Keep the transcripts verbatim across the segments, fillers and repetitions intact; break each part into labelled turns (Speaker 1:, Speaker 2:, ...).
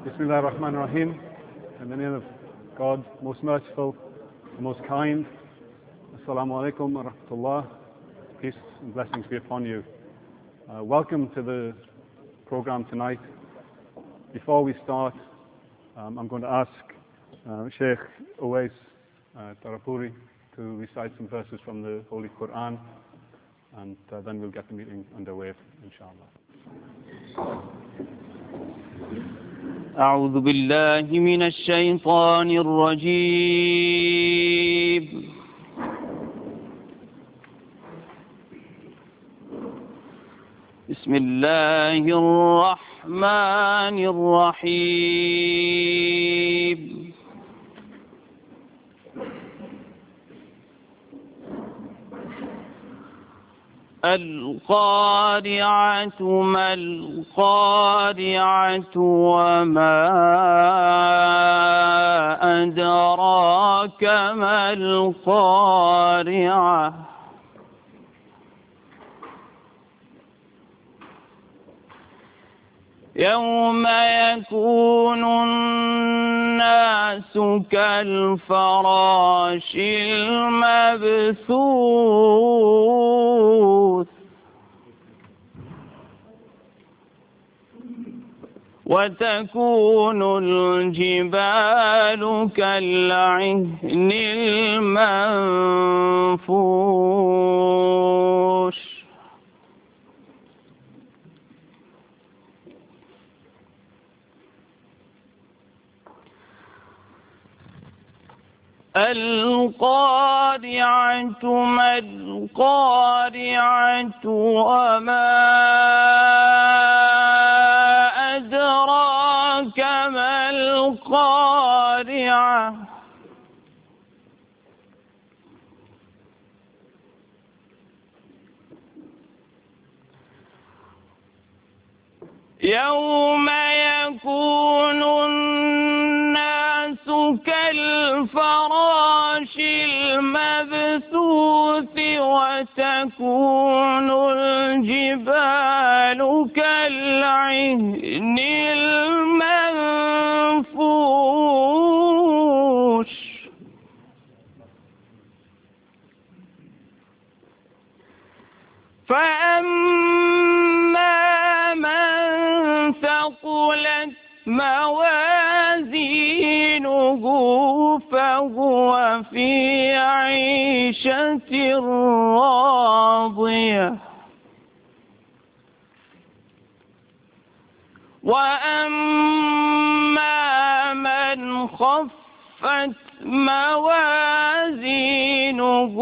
Speaker 1: Bismillah ar-Rahman ar-Rahim. In the name of God, most merciful, most kind. Assalamu alaikum wa rahmatullah. Peace and blessings be upon you. Uh, welcome to the program tonight. Before we start, um, I'm going to ask uh, Sheikh Uwais uh, Tarapuri to recite some verses from the Holy Quran, and uh, then we'll get the meeting underway, inshallah.
Speaker 2: أعوذ بالله من الشيطان الرجيم بسم الله الرحمن الرحيم القارعة ما القارعة وما أدراك ما القارعة يوم يكون الناس كالفراش المبثوث وتكون الجبال كالعهن المنفوش القارعة ما القارعة وما أدراك ما القارعة يوم يكون الناس كالفراش المبثوث وتكون الجبال كالعهن المنفوش فأما من ثقلت موازينه فهو في عيشة راضية وأما من خفت موازينه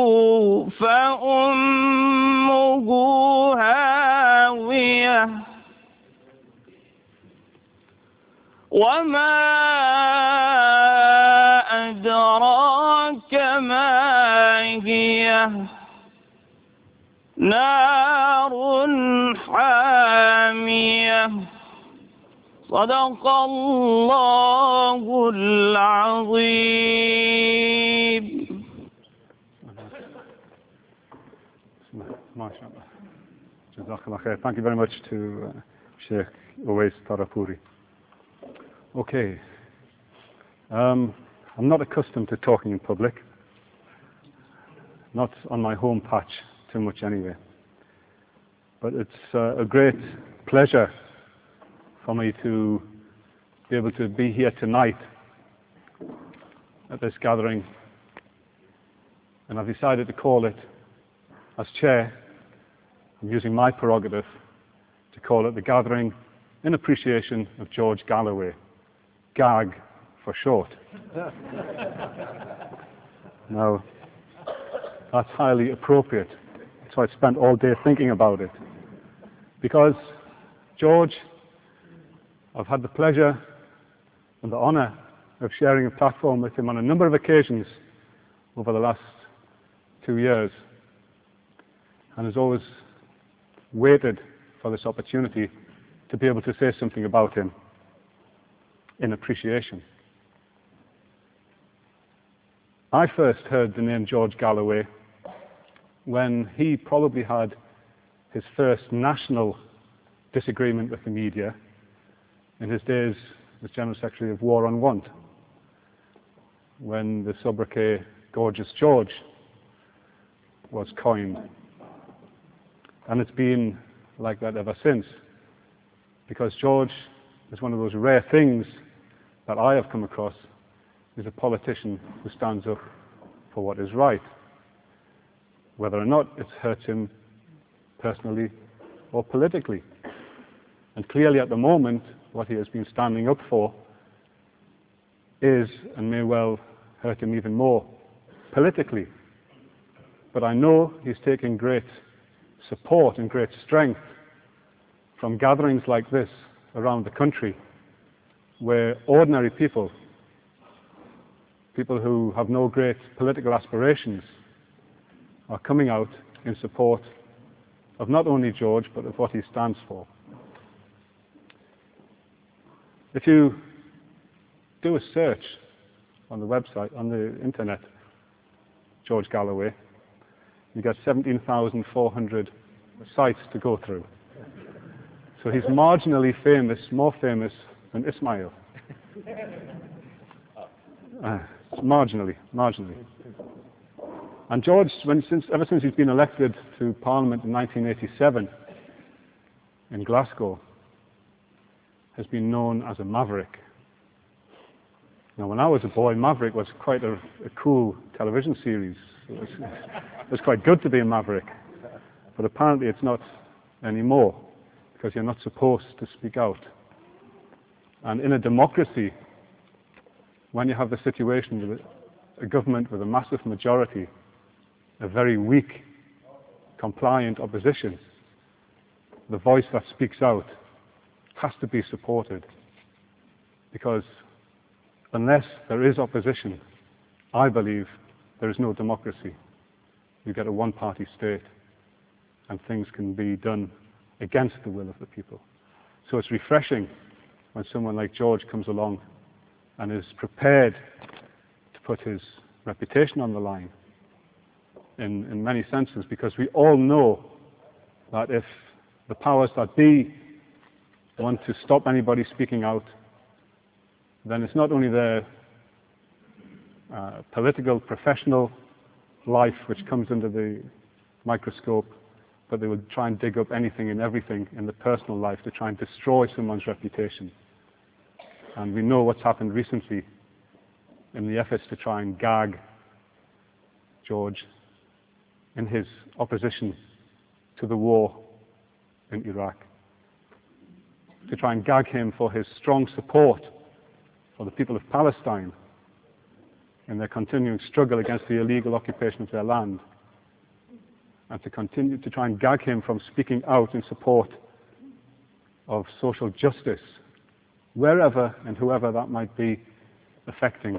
Speaker 2: فأمه هاوية وما أدراك ما هي نار حامية صدق الله العظيم.
Speaker 1: MashaAllah. Jazakallah khair. Thank you very much to uh, Sheikh Uwais Tarapuri. Okay. Um, I'm not accustomed to talking in public. Not on my home patch too much anyway. But it's uh, a great pleasure for me to be able to be here tonight at this gathering. And I've decided to call it, as chair, I'm using my prerogative to call it the Gathering in Appreciation of George Galloway. GAG for short. Now, that's highly appropriate. So I spent all day thinking about it. Because George, I've had the pleasure and the honor of sharing a platform with him on a number of occasions over the last two years, and has always waited for this opportunity to be able to say something about him in appreciation. I first heard the name George Galloway when he probably had his first national disagreement with the media in his days as General Secretary of War on Want, when the sobriquet Gorgeous George was coined. And it's been like that ever since, because George is one of those rare things that I have come across, is a politician who stands up for what is right, whether or not it hurts him personally or politically. And clearly at the moment, what he has been standing up for is, and may well hurt him even more politically. But I know he's taking great support and great strength from gatherings like this around the country, where ordinary people, people who have no great political aspirations, are coming out in support of not only George, but of what he stands for. If you do a search on the website, on the internet, George Galloway, you get seventeen thousand four hundred sites to go through. So he's marginally famous, more famous than Ismail. Uh, marginally, marginally. And George, when, since, ever since he's been elected to Parliament in nineteen eighty-seven in Glasgow, has been known as a maverick. Now, when I was a boy, Maverick was quite a, a cool television series. It was, it was quite good to be a maverick. But apparently it's not anymore, because you're not supposed to speak out. And in a democracy, when you have the situation with a government with a massive majority, a very weak, compliant opposition, the voice that speaks out has to be supported. Because unless there is opposition, I believe there is no democracy. You get a one-party state, and things can be done against the will of the people. So it's refreshing when someone like George comes along and is prepared to put his reputation on the line in, in many senses, because we all know that if the powers that be want to stop anybody speaking out, then it's not only their uh, political, professional life which comes under the microscope, but they will try and dig up anything and everything in the personal life to try and destroy someone's reputation. And we know what's happened recently in the efforts to try and gag George in his opposition to the war in Iraq, to try and gag him for his strong support for the people of Palestine in their continuing struggle against the illegal occupation of their land, and to continue to try and gag him from speaking out in support of social justice, wherever and whoever that might be affecting.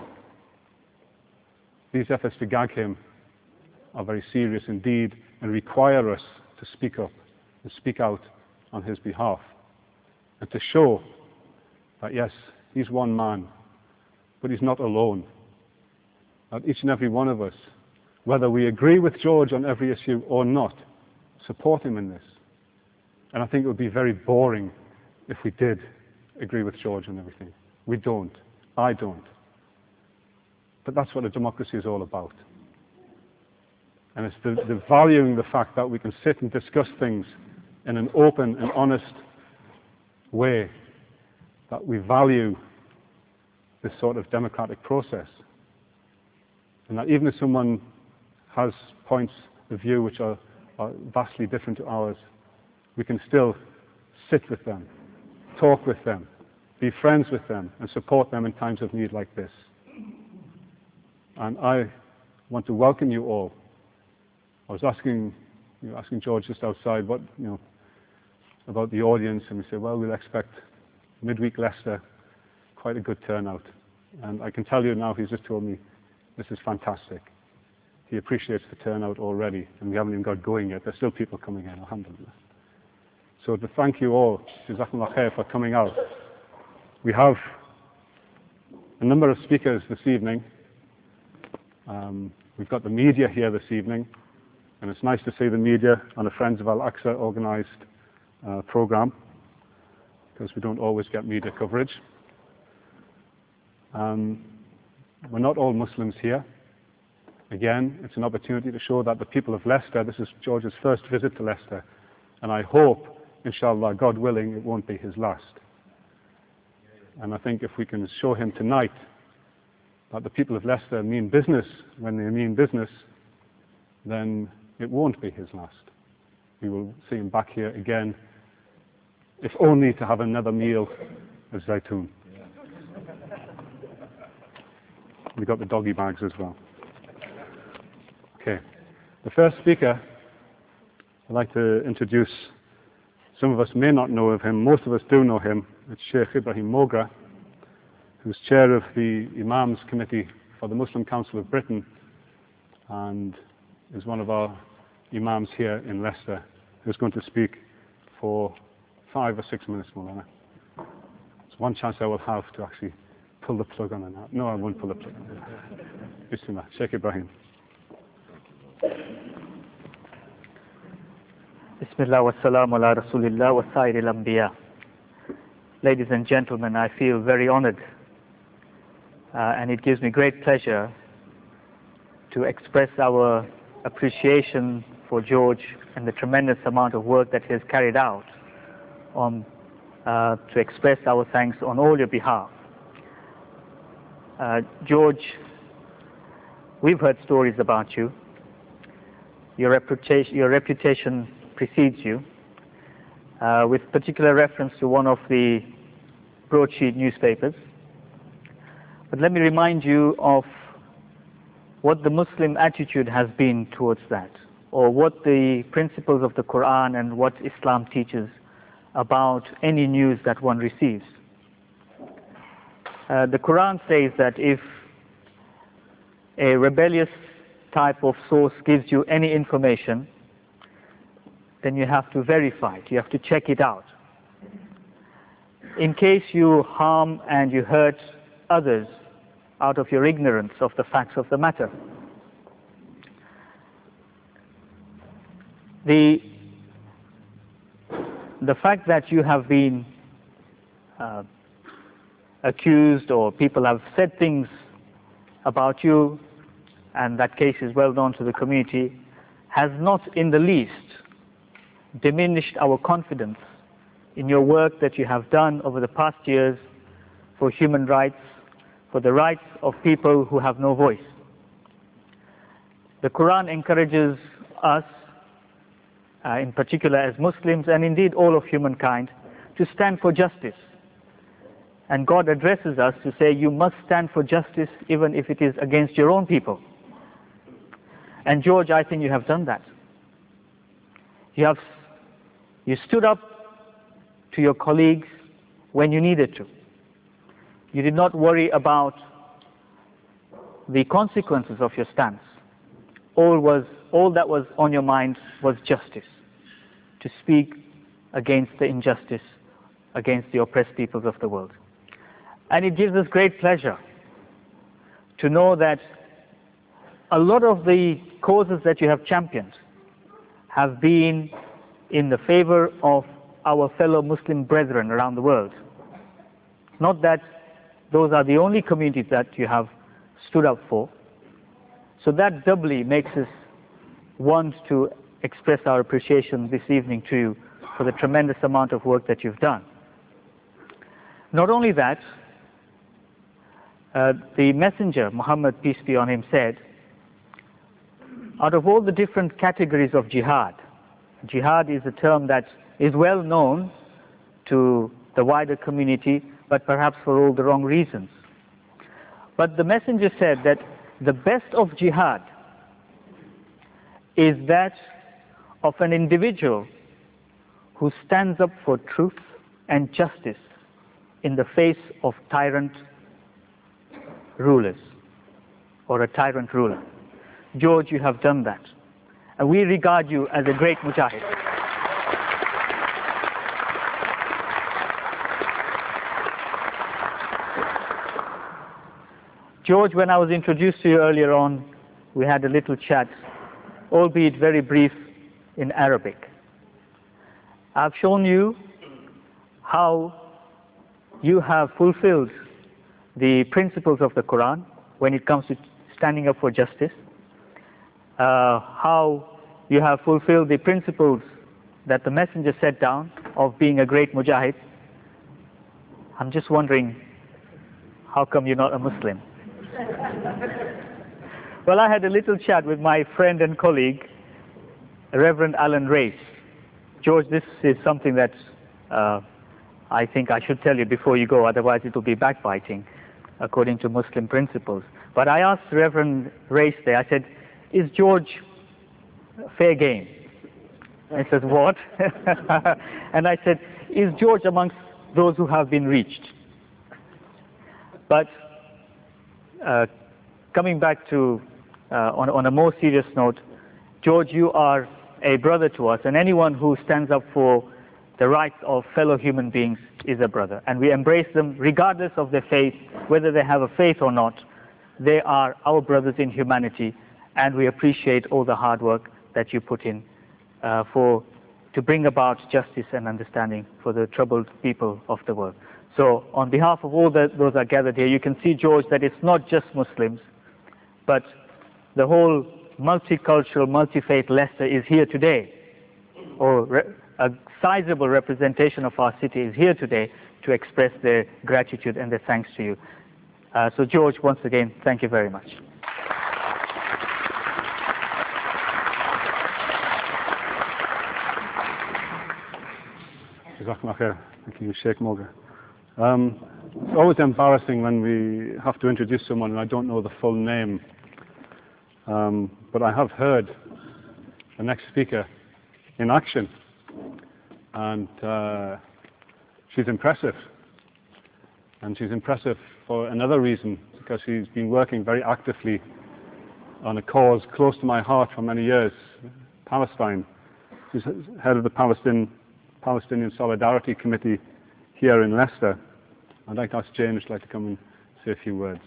Speaker 1: These efforts to gag him are very serious indeed and require us to speak up and speak out on his behalf, and to show that yes, he's one man, but he's not alone. That each and every one of us, whether we agree with George on every issue or not, support him in this. And I think it would be very boring if we did agree with George on everything. We don't. I don't. But that's what a democracy is all about. And it's the, the valuing the fact that we can sit and discuss things in an open and honest way, that we value this sort of democratic process. And that even if someone has points of view which are, are vastly different to ours, we can still sit with them, talk with them, be friends with them, and support them in times of need like this. And I want to welcome you all. I was asking, you know, asking George just outside what, you know, about the audience, and we said, well, we'll expect midweek Leicester, quite a good turnout. And I can tell you now, he's just told me, this is fantastic. He appreciates the turnout already, and we haven't even got going yet. There's still people coming in, alhamdulillah. So to thank you all, Jazakumullah khair, for coming out. We have a number of speakers this evening. Um, we've got the media here this evening, and it's nice to see the media on a Friends of Al-Aqsa organised uh, programme, because we don't always get media coverage. Um, we're not all Muslims here. Again, it's an opportunity to show that the people of Leicester, this is George's first visit to Leicester, and I hope, inshallah, God willing, it won't be his last. And I think if we can show him tonight that the people of Leicester mean business when they mean business, then it won't be his last. We will see him back here again, if only to have another meal of Zaytun. We got the doggy bags as well. Okay, the first speaker, I'd like to introduce. Some of us may not know of him, most of us do know him. It's Sheikh Ibrahim Moga, who's chair of the Imams Committee for the Muslim Council of Britain and is one of our Imams here in Leicester, who's going to speak for five or six minutes, Maulana. It's one chance I will have to actually pull the plug on it now. No, I won't pull the plug on it. Bismillah, Sheikh Ibrahim.
Speaker 3: Bismillah wa salamu ala rasulillah wa sayyid al-anbiya. Ladies and gentlemen, I feel very honored uh, and it gives me great pleasure to express our appreciation for George and the tremendous amount of work that he has carried out on, uh, to express our thanks on all your behalf. Uh, George, we've heard stories about you. Your reputation, your reputation precedes you, uh, with particular reference to one of the broadsheet newspapers. But let me remind you of what the Muslim attitude has been towards that, or what the principles of the Quran and what Islam teaches about any news that one receives. Uh, the Quran says that if a rebellious type of source gives you any information, then you have to verify it, you have to check it out. In case you harm and you hurt others out of your ignorance of the facts of the matter. The, the fact that you have been uh, accused or people have said things about you, and that case is well known to the community, has not in the least diminished our confidence in your work that you have done over the past years for human rights, for the rights of people who have no voice. The Quran encourages us, uh, in particular as Muslims, and indeed all of humankind, to stand for justice. And God addresses us to say, you must stand for justice even if it is against your own people. And George, I think you have done that. You have, you stood up to your colleagues when you needed to. You did not worry about the consequences of your stance. All was, all that was on your mind was justice, to speak against the injustice, against the oppressed peoples of the world. And it gives us great pleasure to know that a lot of the causes that you have championed have been in the favor of our fellow Muslim brethren around the world. Not that those are the only communities that you have stood up for. So that doubly makes us want to express our appreciation this evening to you for the tremendous amount of work that you've done. Not only that, uh, the messenger, Muhammad, peace be on him, said, out of all the different categories of jihad, jihad is a term that is well known to the wider community, but perhaps for all the wrong reasons. But the messenger said that the best of jihad is that of an individual who stands up for truth and justice in the face of tyrant rulers, or a tyrant ruler. George, you have done that. And we regard you as a great mujahid. George, when I was introduced to you earlier on, we had a little chat, albeit very brief, in Arabic. I've shown you how you have fulfilled the principles of the Quran when it comes to standing up for justice, uh, how you have fulfilled the principles that the Messenger set down of being a great mujahid. I'm just wondering, how come you're not a Muslim? Well, I had a little chat with my friend and colleague, Reverend Alan Race. George, this is something that uh, I think I should tell you before you go, otherwise it will be backbiting according to Muslim principles. But I asked Reverend Race there, I said, is George fair game? And he says, what? And I said, is George amongst those who have been reached? But uh, coming back to, uh, on, on a more serious note, George, you are a brother to us, and anyone who stands up for the rights of fellow human beings is a brother. And we embrace them regardless of their faith, whether they have a faith or not. They are our brothers in humanity, and we appreciate all the hard work that you put in uh, for to bring about justice and understanding for the troubled people of the world. So on behalf of all the, those that are gathered here, you can see, George, that it's not just Muslims, but the whole multicultural, multi-faith Leicester is here today, or re a sizable representation of our city is here today to express their gratitude and their thanks to you. Uh, so George, once again, thank you very much.
Speaker 1: Thank you, Sheikh Moga. Um, it's always embarrassing when we have to introduce someone and I don't know the full name. Um, but I have heard the next speaker in action, and uh, she's impressive. And she's impressive for another reason, because she's been working very actively on a cause close to my heart for many years, Palestine. She's head of the Palestine, Palestinian Solidarity Committee here in Leicester. I'd like to ask Jane, she'd like to come and say a few words.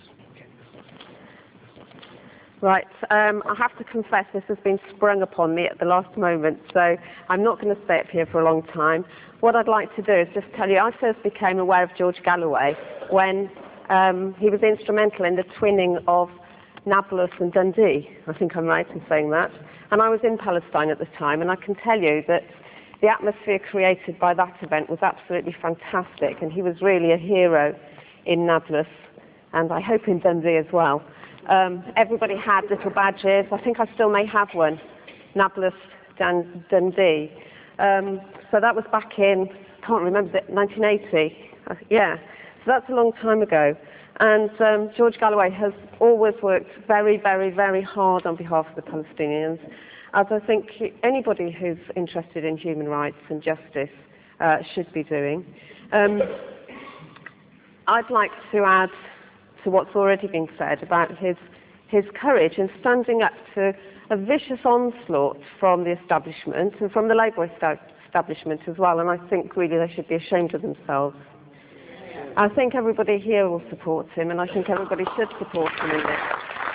Speaker 4: Right, um, I have to confess this has been sprung upon me at the last moment, so I'm not going to stay up here for a long time. What I'd like to do is just tell you, I first became aware of George Galloway when um, he was instrumental in the twinning of Nablus and Dundee. I think I'm right in saying that. And I was in Palestine at the time, and I can tell you that the atmosphere created by that event was absolutely fantastic, and he was really a hero in Nablus, and I hope in Dundee as well. Um, everybody had little badges. I think I still may have one, Nablus Dan Dundee. Um, so that was back in, can't remember, nineteen eighty. Uh, yeah, so that's a long time ago. And um, George Galloway has always worked very, very, very hard on behalf of the Palestinians, as I think anybody who's interested in human rights and justice uh, should be doing. Um, I'd like to add to what's already been said about his, his courage in standing up to a vicious onslaught from the establishment and from the Labour establishment as well, and I think really they should be ashamed of themselves. I think everybody here will support him, and I think everybody should support him in this.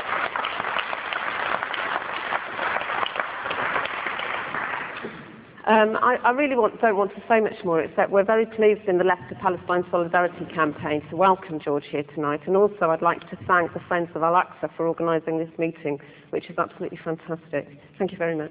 Speaker 4: Um, I, I really want, don't want to say much more, except we're very pleased in the Leicester Palestine Solidarity campaign to welcome George here tonight, and also I'd like to thank the Friends of Al-Aqsa for organising this meeting, which is absolutely fantastic. Thank you very much.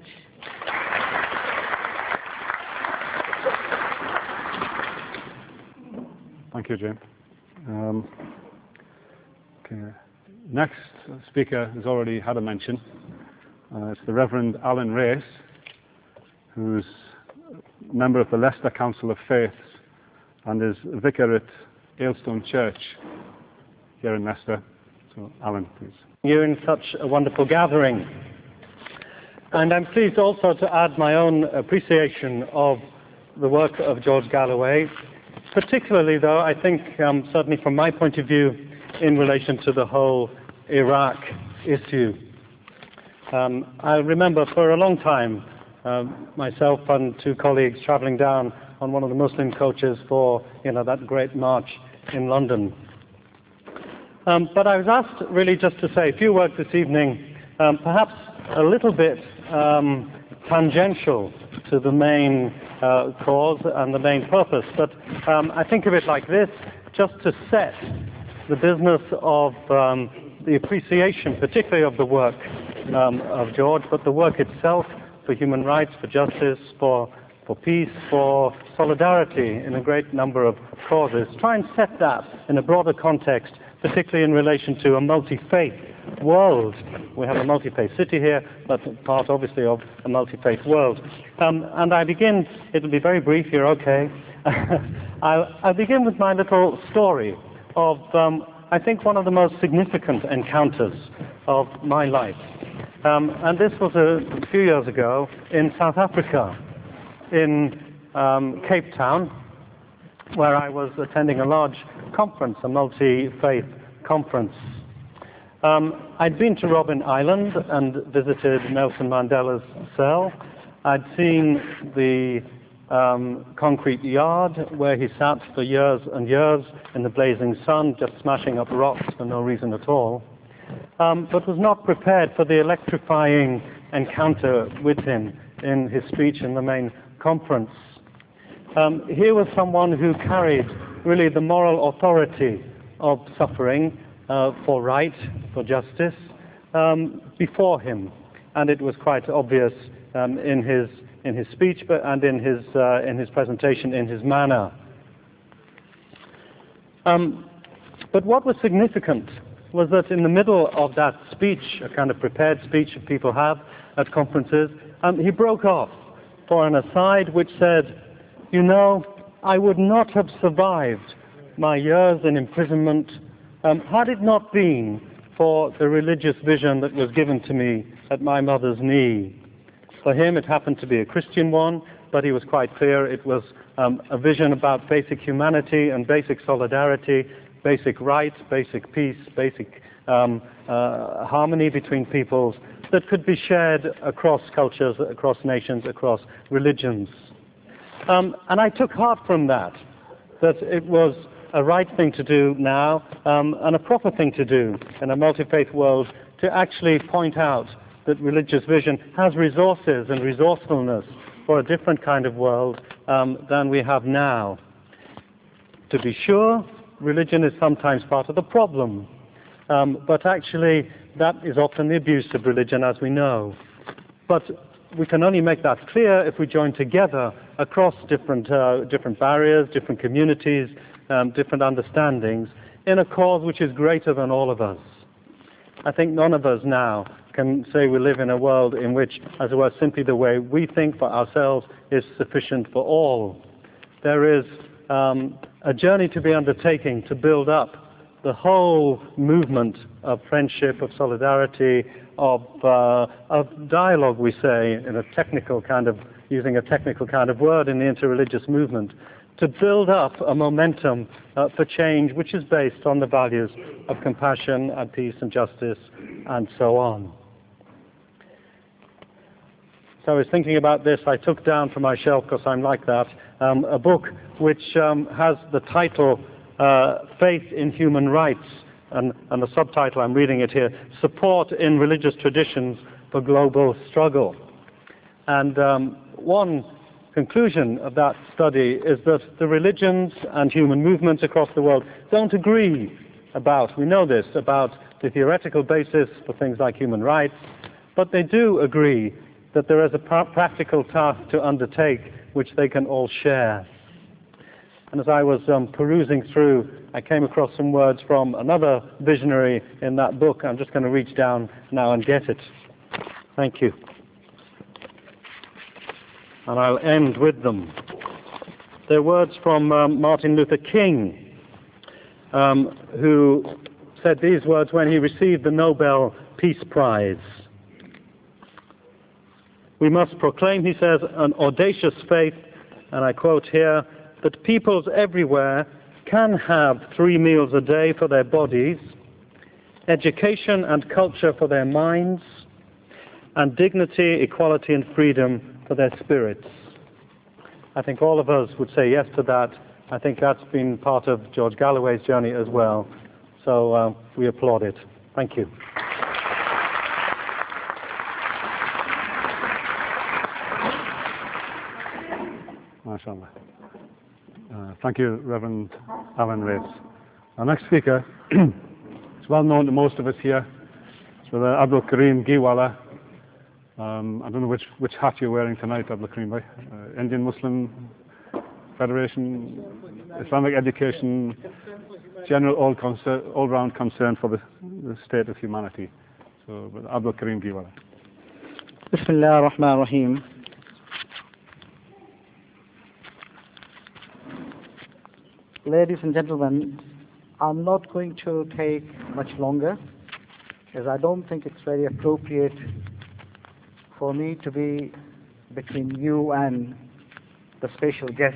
Speaker 1: Thank you, Jane. Um, okay. Next speaker has already had a mention. Uh, it's the Reverend Alan Race, who's a member of the Leicester Council of Faiths and is vicar at Aylstone Church here in Leicester. So, Alan, please.
Speaker 5: You in such a wonderful gathering. And I'm pleased also to add my own appreciation of the work of George Galloway, particularly, though, I think, um, certainly from my point of view, in relation to the whole Iraq issue. Um, I remember for a long time Um, myself and two colleagues travelling down on one of the Muslim coaches for, you know, that great march in London. Um, but I was asked really just to say a few words this evening, um, perhaps a little bit um, tangential to the main uh, cause and the main purpose. But um, I think of it like this, just to set the business of um, the appreciation, particularly of the work um, of George, but the work itself for human rights, for justice, for, for peace, for solidarity in a great number of causes. Try and set that in a broader context, particularly in relation to a multi-faith world. We have a multi-faith city here, but part obviously of a multi-faith world. Um, and I begin, it'll be very brief here, okay. I'll, I'll begin with my little story of, um, I think, one of the most significant encounters of my life. Um, and this was a few years ago in South Africa, in um, Cape Town, where I was attending a large conference, a multi-faith conference. Um, I'd been to Robben Island and visited Nelson Mandela's cell. I'd seen the um, concrete yard where he sat for years and years in the blazing sun, just smashing up rocks for no reason at all, um, but was not prepared for the electrifying encounter with him in his speech in the main conference. Um, here was someone who carried really the moral authority of suffering uh, for right, for justice, um, before him. And it was quite obvious um, in his in his speech but, and in his, uh, in his presentation, in his manner. Um, but what was significant was that in the middle of that speech, a kind of prepared speech that people have at conferences, um, he broke off for an aside which said, you know, I would not have survived my years in imprisonment um, had it not been for the religious vision that was given to me at my mother's knee. For him, it happened to be a Christian one, but he was quite clear it was um, a vision about basic humanity and basic solidarity, basic rights, basic peace, basic um, uh, harmony between peoples that could be shared across cultures, across nations, across religions. Um, and I took heart from that, that it was a right thing to do now um, and a proper thing to do in a multi-faith world to actually point out that religious vision has resources and resourcefulness for a different kind of world um, than we have now. To be sure, religion is sometimes part of the problem, um, but actually that is often the abuse of religion, as we know. But we can only make that clear if we join together across different, uh, different barriers, different communities, um, different understandings, in a cause which is greater than all of us. I think none of us now can say we live in a world in which, as it were, simply the way we think for ourselves is sufficient for all. There is um, a journey to be undertaking to build up the whole movement of friendship, of solidarity, of, uh, of dialogue, we say, in a technical kind of, using a technical kind of word in the interreligious movement, to build up a momentum uh, for change which is based on the values of compassion and peace and justice and so on. So I was thinking about this. I took down from my shelf, because I'm like that, um, a book which um, has the title uh, Faith in Human Rights, and, and the subtitle, I'm reading it here, Support in Religious Traditions for Global Struggle. And um, one conclusion of that study is that the religions and human movements across the world don't agree about, we know this, about the theoretical basis for things like human rights, but they do agree that there is a practical task to undertake which they can all share. And as I was um, perusing through, I came across some words from another visionary in that book. I'm just going to reach down now and get it. Thank you. And I'll end with them. They're words from um, Martin Luther King, um, who said these words when he received the Nobel Peace Prize. We must proclaim, he says, an audacious faith, and I quote here, that peoples everywhere can have three meals a day for their bodies, education and culture for their minds, and dignity, equality, and freedom for their spirits. I think all of us would say yes to that. I think that's been part of George Galloway's journey as well. So uh, we applaud it. Thank you.
Speaker 1: MashaAllah. Uh, thank you, Reverend Alan Race. Our next speaker is well known to most of us here. It's Brother Abdul Karim Giwala. Um, I don't know which, which hat you're wearing tonight, Abdul Karim. Uh, Indian Muslim Federation, Islamic Education, general all concern, all-round concern for the, the state of humanity. So, Brother Abdul Karim Giwala.
Speaker 6: Bismillah ar-Rahman ar-Rahim. Ladies and gentlemen, I'm not going to take much longer, as I don't think it's very appropriate for me to be between you and the special guest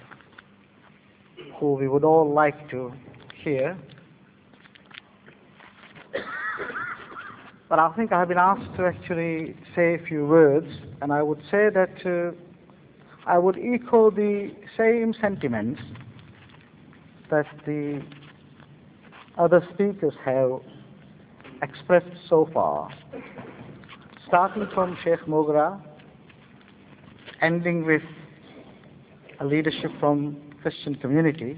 Speaker 6: who we would all like to hear. But I think I've been asked to actually say a few words, and I would say that uh, I would echo the same sentiments that the other speakers have expressed so far, starting from Sheikh Mogra, ending with a leadership from Christian community.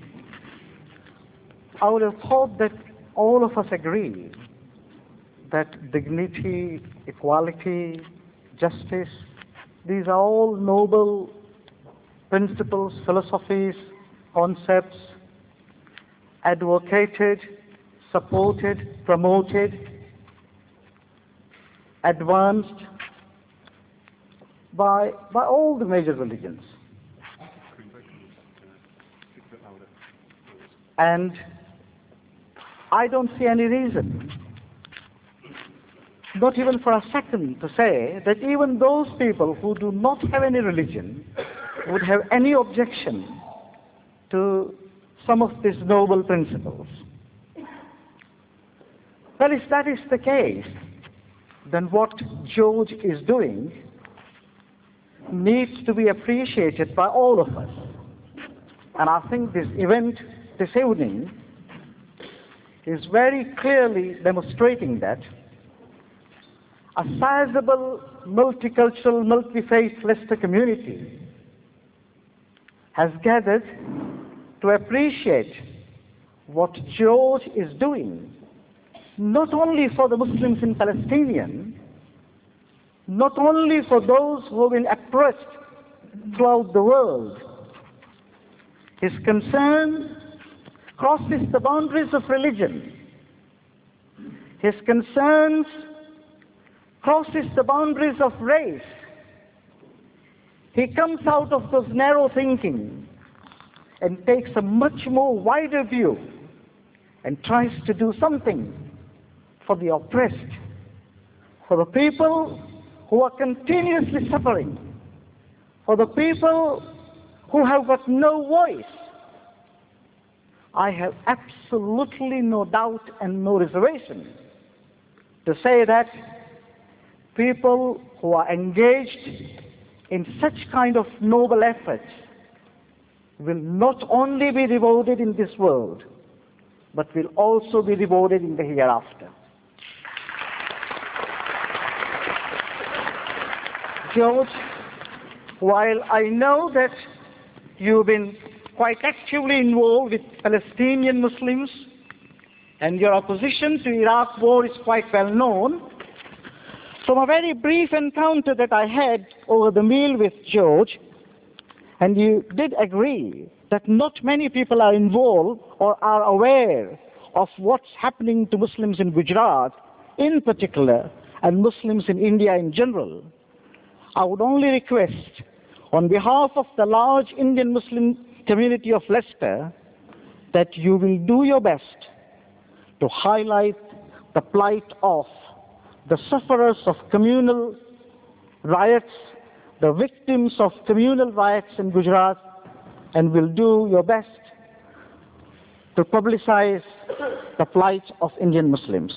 Speaker 6: I would have thought that all of us agree that dignity, equality, justice, these are all noble principles, philosophies, concepts, advocated, supported, promoted, advanced by, by all the major religions. And I don't see any reason, not even for a second, to say that even those people who do not have any religion would have any objection to some of these noble principles. Well, if that is the case, then what George is doing needs to be appreciated by all of us. And I think this event this evening is very clearly demonstrating that a sizable multicultural, multi-faith Leicester community has gathered to appreciate what George is doing, not only for the Muslims in Palestine, not only for those who have been oppressed throughout the world. His concern crosses the boundaries of religion. His concerns crosses the boundaries of race. He comes out of those narrow thinking and takes a much more wider view and tries to do something for the oppressed, for the people who are continuously suffering, for the people who have got no voice. I have absolutely no doubt and no reservation to say that people who are engaged in such kind of noble efforts will not only be rewarded in this world, but will also be rewarded in the hereafter. George, while I know that you've been quite actively involved with Palestinian Muslims, and your opposition to Iraq war is quite well known, from a very brief encounter that I had over the meal with George, and you did agree that not many people are involved or are aware of what's happening to Muslims in Gujarat in particular, and Muslims in India in general. I would only request, on behalf of the large Indian Muslim community of Leicester, that you will do your best to highlight the plight of the sufferers of communal riots, the victims of communal riots in Gujarat, and will do your best to publicize the plight of Indian Muslims.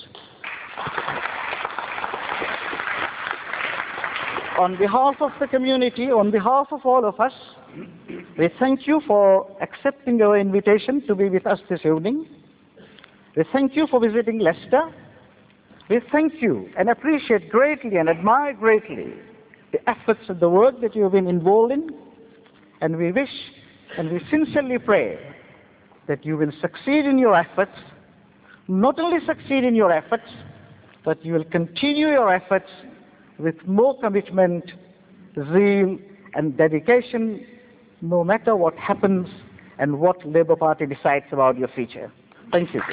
Speaker 6: On behalf of the community, on behalf of all of us, we thank you for accepting our invitation to be with us this evening. We thank you for visiting Leicester. We thank you and appreciate greatly and admire greatly the efforts and the work that you have been involved in. And we wish and we sincerely pray that you will succeed in your efforts, not only succeed in your efforts, but you will continue your efforts with more commitment, zeal, and dedication, no matter what happens and what Labour Party decides about your future. Thank you, sir.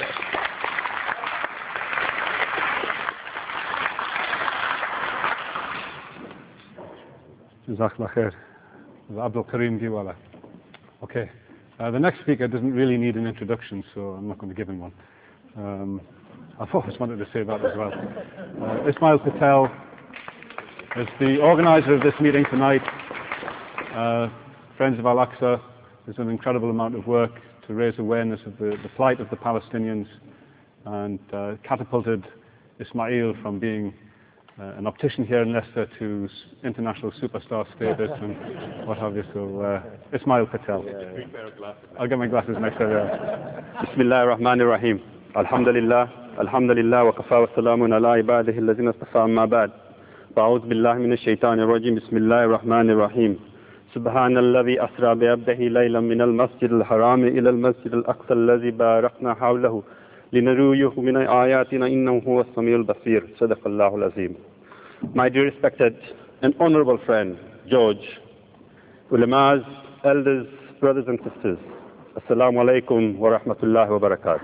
Speaker 1: Jazakallah khair. Abdul Karim Diwala. Okay. Uh, the next speaker doesn't really need an introduction, so I'm not going to give him one. Um, I've always wanted to say that as well. Uh, Ismail Patel is the organizer of this meeting tonight. Uh, Friends of Al-Aqsa has done an incredible amount of work to raise awareness of the, the plight of the Palestinians and uh, catapulted Ismail from being uh, an optician here in Leicester to s international superstar status and what have you. So, uh, Ismail Patel. I'll get my glasses next time.
Speaker 7: Bismillah ar-Rahman ar-Rahim. Alhamdulillah. Alhamdulillah wa kafa wa salamun ala ibadihi allazina istafa amma ba'd. Ba'udhu billahi minash shaitani rajim. Bismillah ar-Rahman ar-Rahim. سبحان الذي أسرى بعبده ليلا من المسجد الحرام إلى المسجد الأقصى الذي باركنا حوله لنريه من آياتنا إنه هو السميع البصير. صدق الله العظيم. My dear respected and honorable friend George, ulamas, elders, brothers and sisters, Assalamu alaikum wa rahmatullahi wa barakatuh.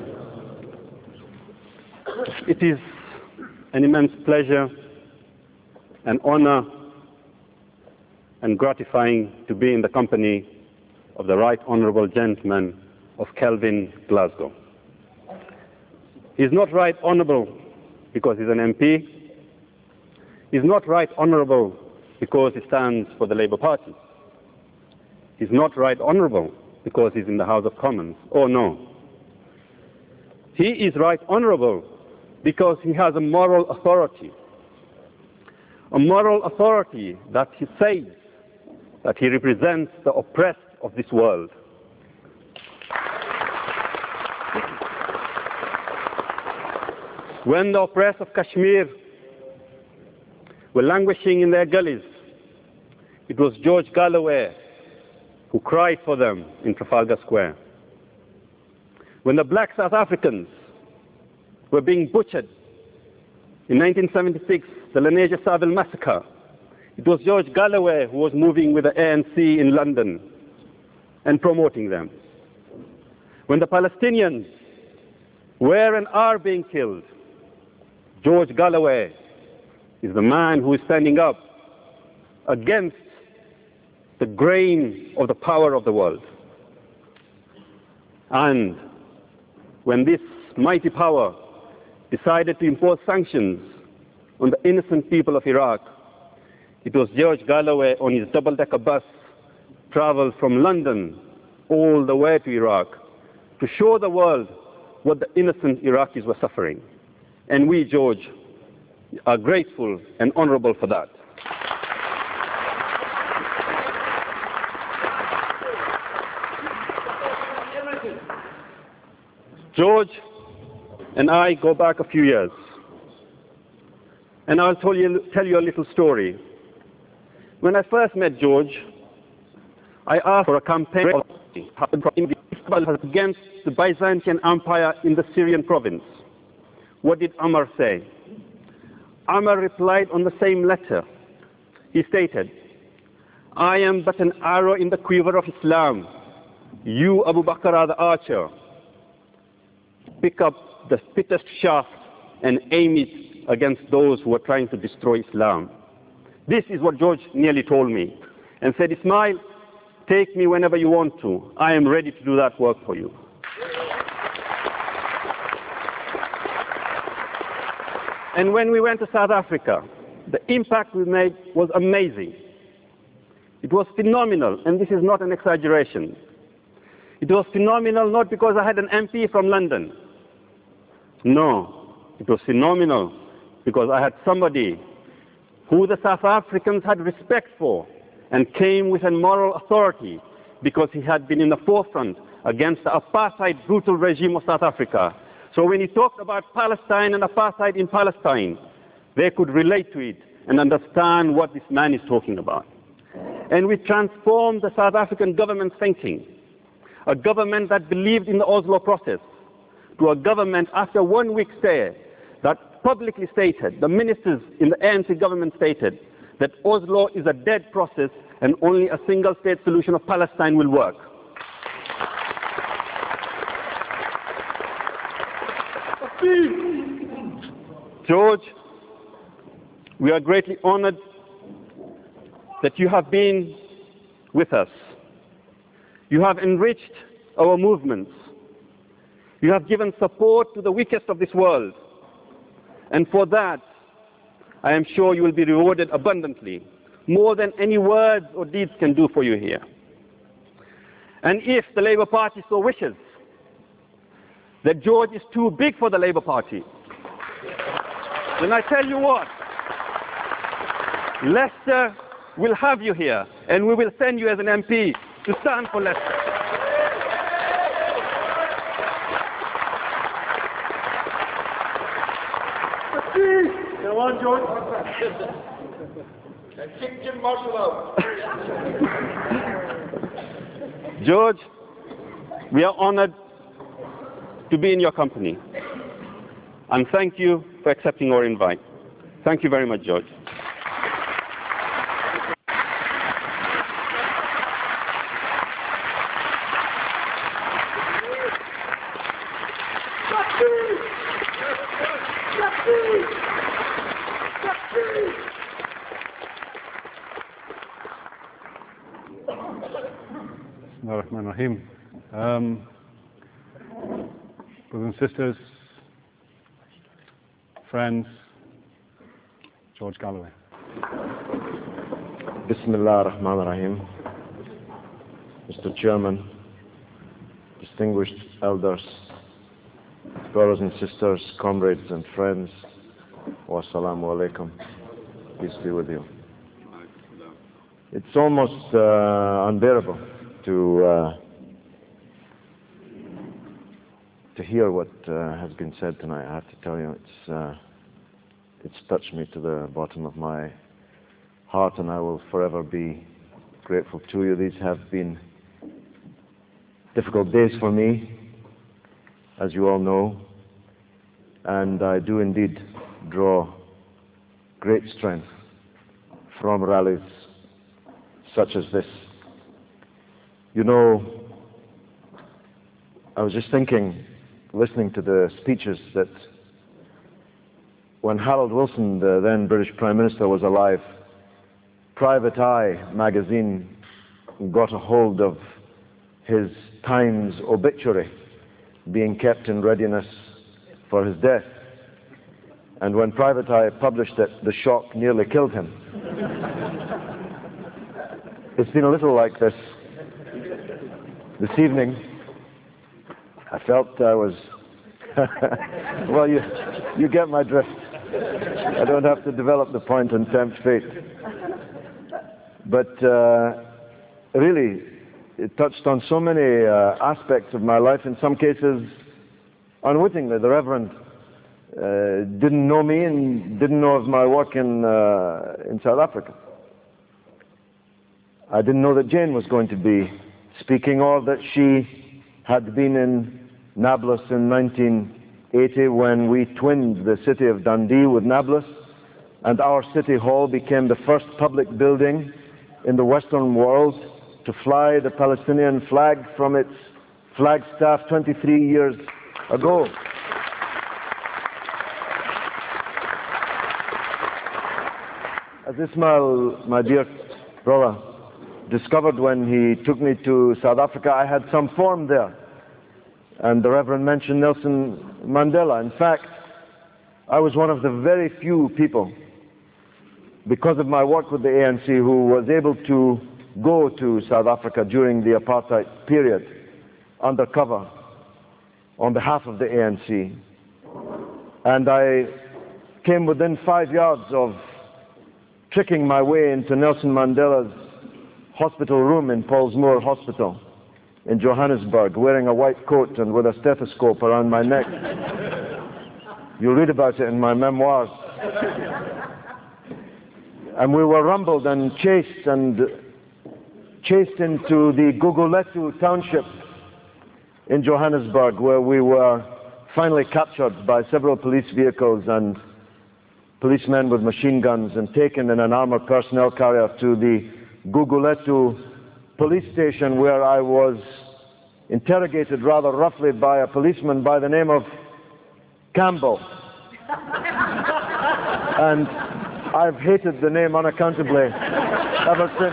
Speaker 7: It is an immense pleasure and honor and gratifying to be in the company of the Right Honourable Gentleman of Kelvin, Glasgow. He's not Right Honourable because he's an M P. He's not Right Honourable because he stands for the Labour Party. He's not Right Honourable because he's in the House of Commons. Oh no. He is Right Honourable because he has a moral authority. A moral authority that he says that he represents the oppressed of this world. When the oppressed of Kashmir were languishing in their gullies, it was George Galloway who cried for them in Trafalgar Square. When the black South Africans were being butchered in nineteen seventy-six, the Lenasia Saville massacre, it was George Galloway who was moving with the A N C in London and promoting them. When the Palestinians were and are being killed, George Galloway is the man who is standing up against the grain of the power of the world. And when this mighty power decided to impose sanctions on the innocent people of Iraq, it was George Galloway on his double-decker bus traveled from London all the way to Iraq to show the world what the innocent Iraqis were suffering. And we, George, are grateful and honorable for that. George and I go back a few years. And I'll tell you, tell you a little story. When I first met George, I asked for a campaign against the Byzantine Empire in the Syrian province. What did Umar say? Umar replied on the same letter. He stated, I am but an arrow in the quiver of Islam. You, Abu Bakr, are the archer. Pick up the fittest shaft and aim it against those who are trying to destroy Islam. This is what George nearly told me and said, Ismail, take me whenever you want to. I am ready to do that work for you. And when we went to South Africa, the impact we made was amazing. It was phenomenal, and this is not an exaggeration. It was phenomenal not because I had an M P from London. No, it was phenomenal because I had somebody who the South Africans had respect for and came with a moral authority because he had been in the forefront against the apartheid brutal regime of South Africa. So when he talked about Palestine and apartheid in Palestine, they could relate to it and understand what this man is talking about. And we transformed the South African government's thinking. a government that believed in the Oslo process, to a government after one week stay that publicly stated, the ministers in the A N C government stated, that Oslo is a dead process and only a single state solution of Palestine will work. George, we are greatly honored that you have been with us. You have enriched our movements. You have given support to the weakest of this world. And for that, I am sure you will be rewarded abundantly, more than any words or deeds can do for you here. And if the Labour Party so wishes that George is too big for the Labour Party, then I tell you what, Leicester will have you here, and we will send you as an M P to stand for Leicester.
Speaker 8: Come on, George. And kick Jim Marshall out.
Speaker 7: George, we are honored to be in your company. And thank you for accepting our invite. Thank you very much, George.
Speaker 1: Bismillahirrahmanirrahim. Um, brothers and sisters, friends, George Galloway.
Speaker 8: Bismillah ar-Rahman ar-Rahim. Mister Chairman, distinguished elders, brothers and sisters, comrades and friends, wa assalamu alaikum. Peace be with you. It's almost uh, unbearable to uh, to hear what uh, has been said tonight. I have to tell you, it's uh, it's touched me to the bottom of my heart, and I will forever be grateful to you. These have been difficult days for me, as you all know, and I do indeed draw great strength from rallies such as this. You know, I was just thinking, listening to the speeches, that when Harold Wilson, the then British Prime Minister, was alive, Private Eye magazine got a hold of his Times obituary being kept in readiness for his death. And when Private Eye published it, the shock nearly killed him. It's been a little like this this evening. I felt I was, well, you, you get my drift. I don't have to develop the point and tempt fate. But uh, really, it touched on so many uh, aspects of my life, in some cases unwittingly. The Reverend uh, didn't know me and didn't know of my work in, uh, in South Africa. I didn't know that Jane was going to be speaking, or that she had been in Nablus in nineteen eighty when we twinned the city of Dundee with Nablus, and our city hall became the first public building in the Western world to fly the Palestinian flag from its flagstaff twenty-three years ago. As Ismail, my dear brother, discovered when he took me to South Africa, I had some form there. And the Reverend mentioned Nelson Mandela. In fact, I was one of the very few people, because of my work with the A N C, who was able to go to South Africa during the apartheid period, undercover, on behalf of the A N C. And I came within five yards of tricking my way into Nelson Mandela's hospital room in Paulsmoor Hospital in Johannesburg, wearing a white coat and with a stethoscope around my neck. You'll read about it in my memoirs. And we were rumbled and chased and chased into the Guguletu township in Johannesburg, where we were finally captured by several police vehicles and policemen with machine guns and taken in an armored personnel carrier to the Guguletu police station, where I was interrogated rather roughly by a policeman by the name of Campbell. And I've hated the name unaccountably ever since.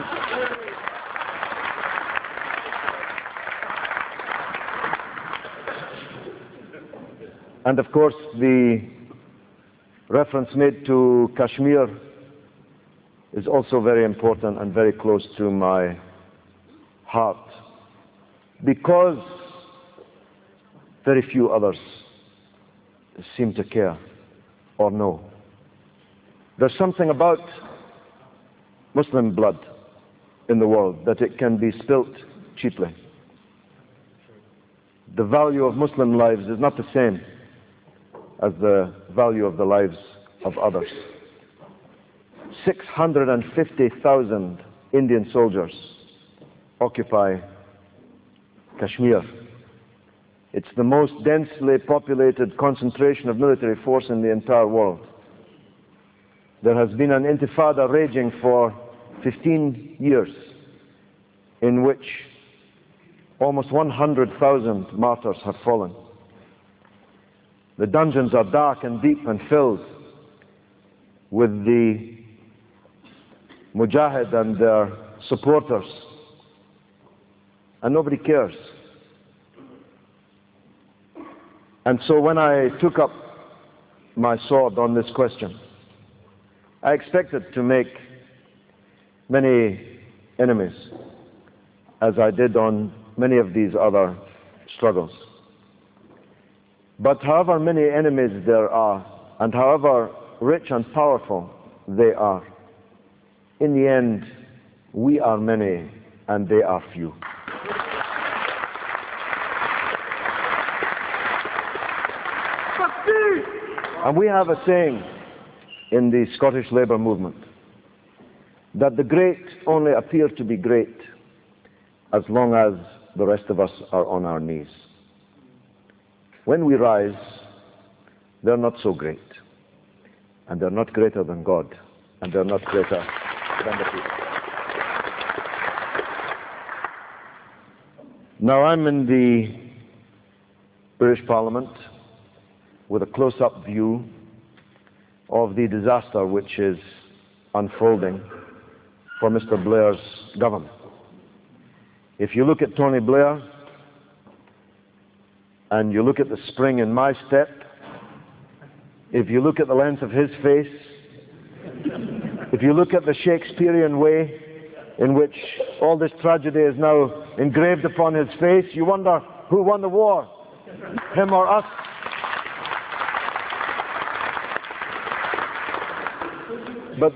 Speaker 8: And of course, the reference made to Kashmir is also very important and very close to my heart, because very few others seem to care or know. There's something about Muslim blood in the world that it can be spilt cheaply. The value of Muslim lives is not the same as the value of the lives of others. six hundred fifty thousand Indian soldiers occupy Kashmir. It's the most densely populated concentration of military force in the entire world. There has been an intifada raging for fifteen years, in which almost one hundred thousand martyrs have fallen. The dungeons are dark and deep and filled with the Mujahid and their supporters, and nobody cares. And so when I took up my sword on this question, I expected to make many enemies, as I did on many of these other struggles. But however many enemies there are, and however rich and powerful they are, in the end, we are many and they are few. And we have a saying in the Scottish Labour movement that the great only appear to be great as long as the rest of us are on our knees. When we rise, they're not so great, and they're not greater than God, and they're not greater than the people. Now I'm in the British Parliament with a close-up view of the disaster which is unfolding for Mister Blair's government. If you look at Tony Blair, and you look at the spring in my step, if you look at the length of his face, if you look at the Shakespearean way in which all this tragedy is now engraved upon his face, you wonder who won the war, him or us. But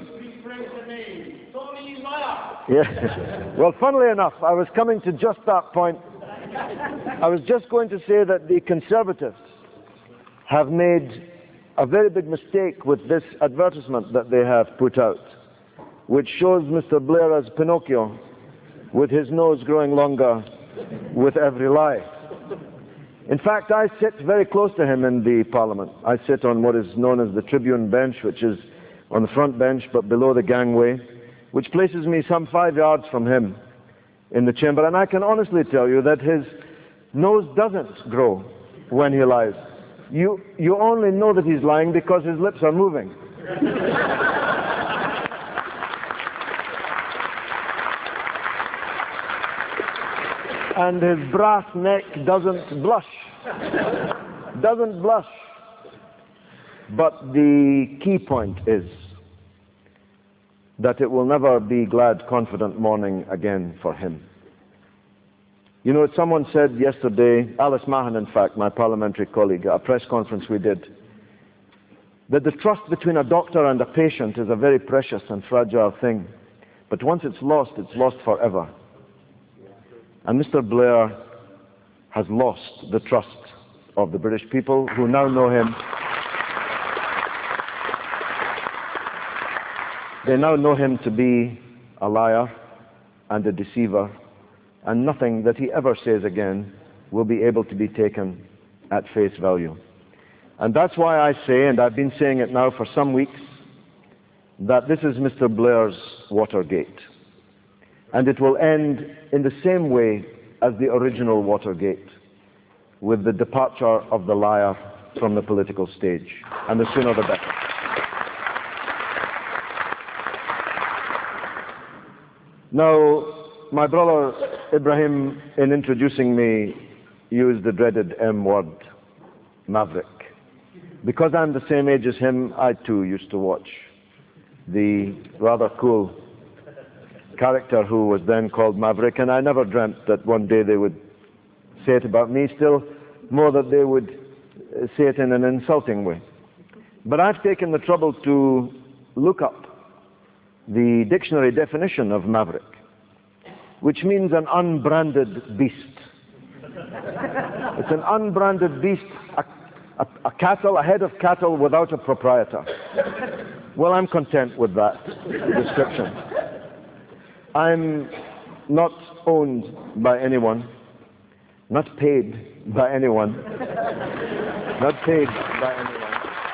Speaker 8: yeah. Well, funnily enough, I was coming to just that point. I was just going to say that the Conservatives have made a very big mistake with this advertisement that they have put out, which shows Mister Blair as Pinocchio, with his nose growing longer with every lie. In fact, I sit very close to him in the Parliament. I sit on what is known as the Tribune bench, which is on the front bench but below the gangway, which places me some five yards from him in the chamber. And I can honestly tell you that his nose doesn't grow when he lies. You, you only know that he's lying because his lips are moving. And his brass neck doesn't blush. Doesn't blush. But the key point is that it will never be glad, confident morning again for him. You know, someone said yesterday, Alice Mahan, in fact, my parliamentary colleague, at a press conference we did, that the trust between a doctor and a patient is a very precious and fragile thing. But once it's lost, it's lost forever. And Mister Blair has lost the trust of the British people, who now know him. They now know him to be a liar and a deceiver, and nothing that he ever says again will be able to be taken at face value. And that's why I say, and I've been saying it now for some weeks, that this is Mister Blair's Watergate. And it will end in the same way as the original Watergate, with the departure of the liar from the political stage. And the sooner the better. Now, my brother Ibrahim, in introducing me, used the dreaded M word, Maverick. Because I'm the same age as him, I too used to watch the rather cool character who was then called Maverick, and I never dreamt that one day they would say it about me, still more that they would say it in an insulting way. But I've taken the trouble to look up the dictionary definition of Maverick, which means an unbranded beast. It's an unbranded beast, a, a, a cattle, a head of cattle without a proprietor. Well, I'm content with that description. I'm not owned by anyone, not paid by anyone, not paid by anyone.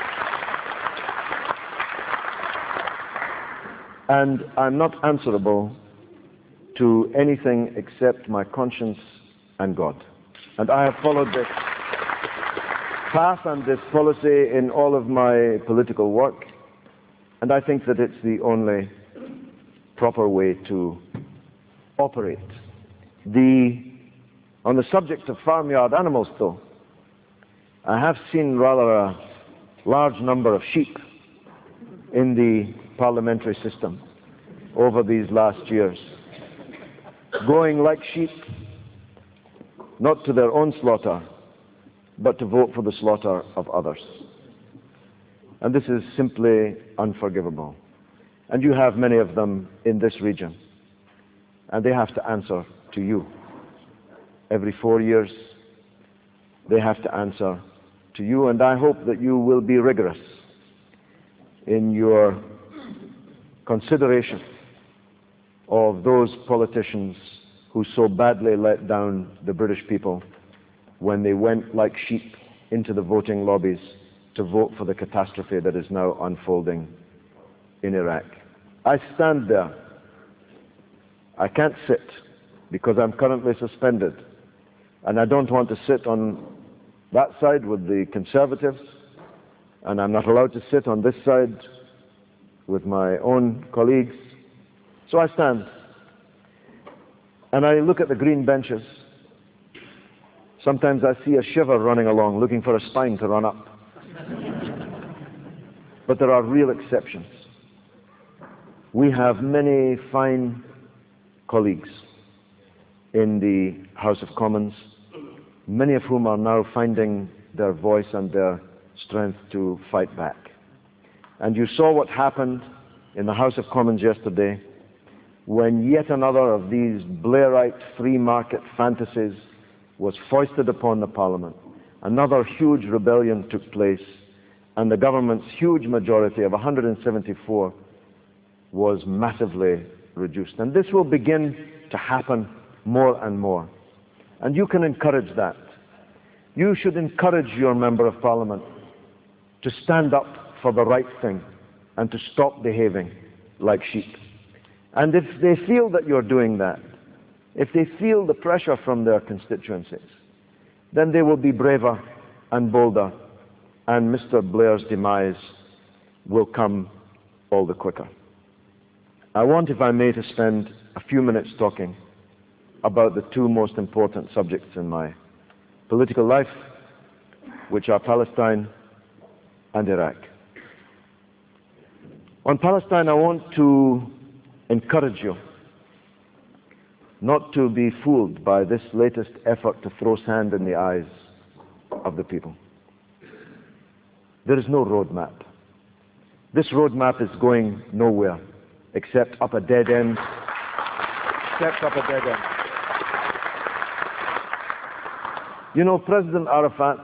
Speaker 8: And I'm not answerable to anything except my conscience and God. And I have followed this path and this policy in all of my political work, and I think that it's the only proper way to operate. The, on the subject of farmyard animals, though, I have seen rather a large number of sheep in the parliamentary system over these last years, going like sheep, not to their own slaughter, but to vote for the slaughter of others. And this is simply unforgivable. And you have many of them in this region, and they have to answer to you. Every four years, they have to answer to you, and I hope that you will be rigorous in your consideration of those politicians who so badly let down the British people when they went like sheep into the voting lobbies to vote for the catastrophe that is now unfolding in Iraq. I stand there. I can't sit because I'm currently suspended, and I don't want to sit on that side with the Conservatives, and I'm not allowed to sit on this side with my own colleagues. So I stand, and I look at the green benches. Sometimes I see a shiver running along, looking for a spine to run up. But there are real exceptions. We have many fine colleagues in the House of Commons, many of whom are now finding their voice and their strength to fight back. And you saw what happened in the House of Commons yesterday when yet another of these Blairite free market fantasies was foisted upon the Parliament. Another huge rebellion took place, and the government's huge majority of one hundred seventy-four was massively reduced. And this will begin to happen more and more. And you can encourage that. You should encourage your Member of Parliament to stand up for the right thing and to stop behaving like sheep. And if they feel that you're doing that, if they feel the pressure from their constituencies, then they will be braver and bolder, and Mister Blair's demise will come all the quicker. I want, if I may, to spend a few minutes talking about the two most important subjects in my political life, which are Palestine and Iraq. On Palestine, I want to encourage you not to be fooled by this latest effort to throw sand in the eyes of the people. There is no roadmap. This roadmap is going nowhere except up a dead end, except up a dead end. You know, President Arafat,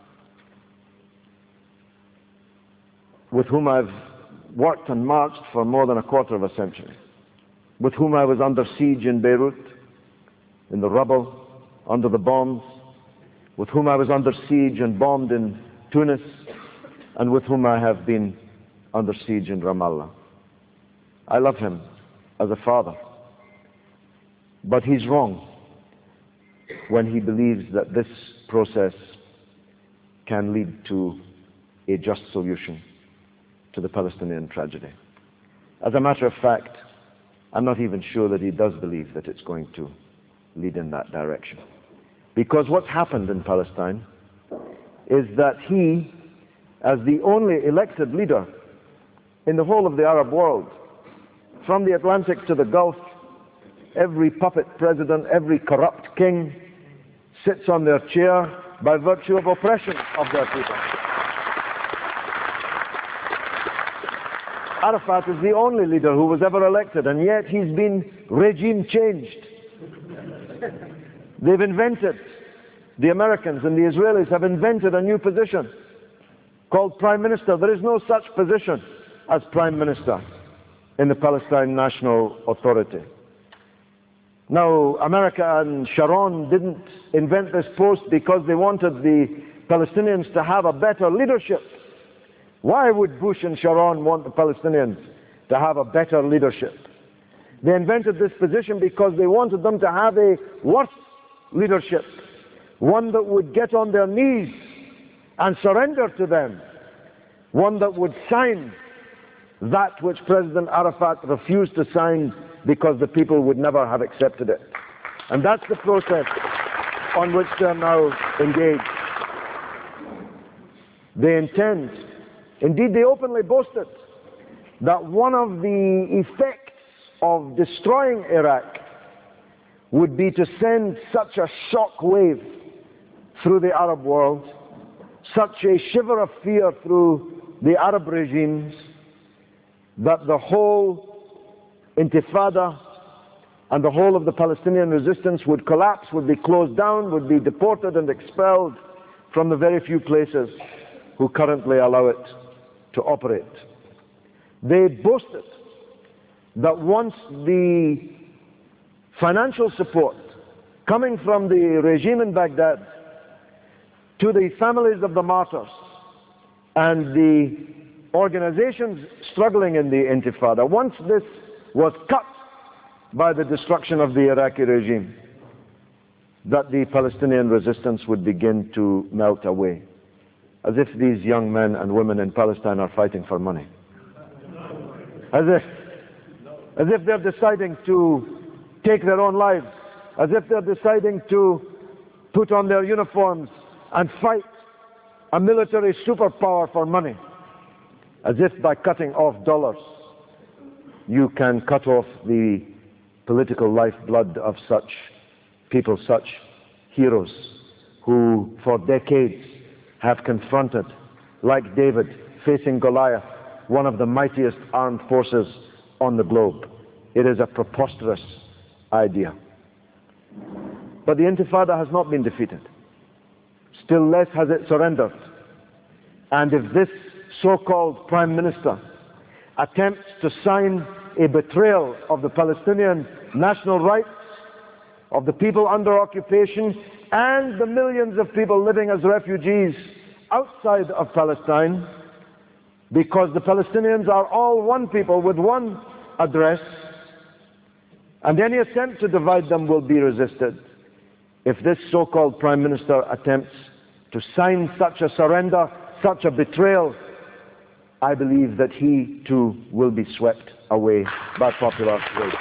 Speaker 8: with whom I've worked and marched for more than a quarter of a century, with whom I was under siege in Beirut, in the rubble, under the bombs, with whom I was under siege and bombed in Tunis, and with whom I have been under siege in Ramallah. I love him as a father, but he's wrong when he believes that this process can lead to a just solution to the Palestinian tragedy. As a matter of fact, I'm not even sure that he does believe that it's going to lead in that direction. Because what's happened in Palestine is that he, as the only elected leader in the whole of the Arab world, from the Atlantic to the Gulf, every puppet president, every corrupt king sits on their chair by virtue of oppression of their people. Arafat is the only leader who was ever elected, and yet he's been regime changed. They've invented, the Americans and the Israelis have invented a new position called Prime Minister. There is no such position as Prime Minister in the Palestine National Authority. Now, America and Sharon didn't invent this post because they wanted the Palestinians to have a better leadership. Why would Bush and Sharon want the Palestinians to have a better leadership? They invented this position because they wanted them to have a worse leadership, one that would get on their knees and surrender to them, one that would sign that which President Arafat refused to sign because the people would never have accepted it. And that's the process on which they're now engaged. They intend, indeed they openly boasted, that one of the effects of destroying Iraq would be to send such a shock wave through the Arab world, such a shiver of fear through the Arab regimes, that the whole Intifada and the whole of the Palestinian resistance would collapse, would be closed down, would be deported and expelled from the very few places who currently allow it to operate. They boasted that once the financial support coming from the regime in Baghdad to the families of the martyrs and the organizations struggling in the Intifada, once this was cut by the destruction of the Iraqi regime, that the Palestinian resistance would begin to melt away, as if these young men and women in Palestine are fighting for money. As if, as if they're deciding to take their own lives, as if they're deciding to put on their uniforms and fight a military superpower for money, as if by cutting off dollars you can cut off the political lifeblood of such people, such heroes who for decades have confronted, like David facing Goliath, one of the mightiest armed forces on the globe. It is a preposterous idea. But the Intifada has not been defeated. Still less has it surrendered. And if this so-called Prime Minister attempts to sign a betrayal of the Palestinian national rights, of the people under occupation, and the millions of people living as refugees outside of Palestine, because the Palestinians are all one people with one address, and any attempt to divide them will be resisted. If this so-called Prime Minister attempts to sign such a surrender, such a betrayal, I believe that he too will be swept away by popular vote.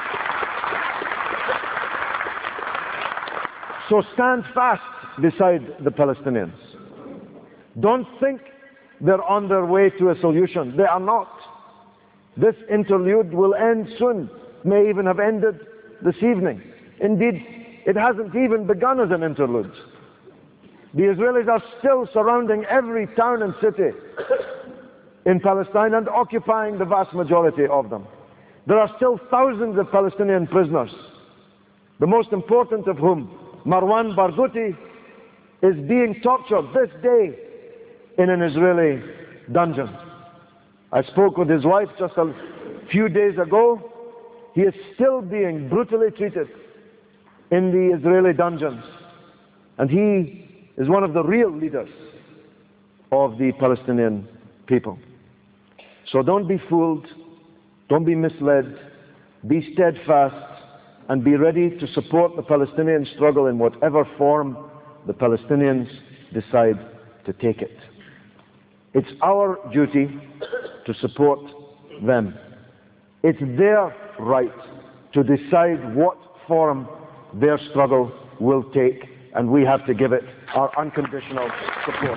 Speaker 8: So stand fast beside the Palestinians. Don't think they're on their way to a solution. They are not. This interlude will end soon, may even have ended this evening. Indeed, it hasn't even begun as an interlude. The Israelis are still surrounding every town and city in Palestine and occupying the vast majority of them. There are still thousands of Palestinian prisoners, the most important of whom, Marwan Barghouti, is being tortured this day in an Israeli dungeon. I spoke with his wife just a few days ago. He is still being brutally treated in the Israeli dungeons. And he is one of the real leaders of the Palestinian people. So don't be fooled, don't be misled, be steadfast, and be ready to support the Palestinian struggle in whatever form the Palestinians decide to take it. It's our duty to support them. It's their right to decide what form their struggle will take, and we have to give it our unconditional support.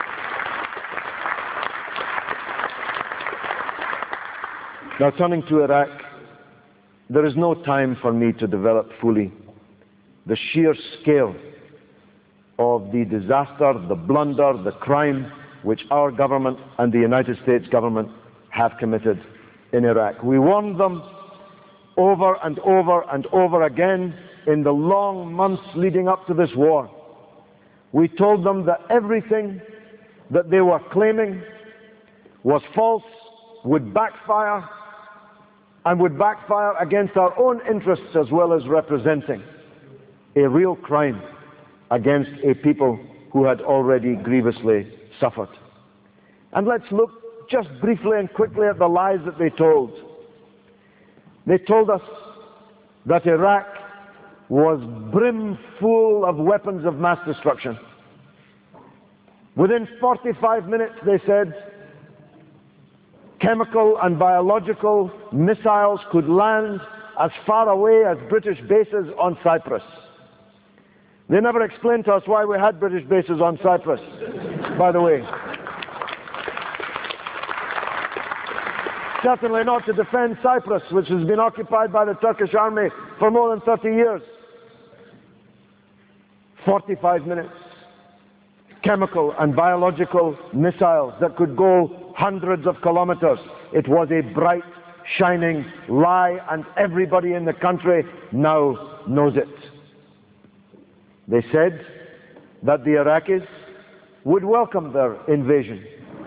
Speaker 8: Now, turning to Iraq, there is no time for me to develop fully the sheer scale of the disaster, the blunder, the crime which our government and the United States government have committed in Iraq. We warned them over and over and over again in the long months leading up to this war. We told them that everything that they were claiming was false, would backfire, and would backfire against our own interests as well as representing a real crime against a people who had already grievously suffered. And let's look just briefly and quickly at the lies that they told. They told us that Iraq was brimful of weapons of mass destruction. Within forty-five minutes, they said, chemical and biological missiles could land as far away as British bases on Cyprus. They never explained to us why we had British bases on Cyprus, by the way. Certainly not to defend Cyprus, which has been occupied by the Turkish army for more than thirty years. forty-five minutes. Chemical and biological missiles that could go hundreds of kilometers. It was a bright, shining lie, and everybody in the country now knows it. They said that the Iraqis would welcome their invasion.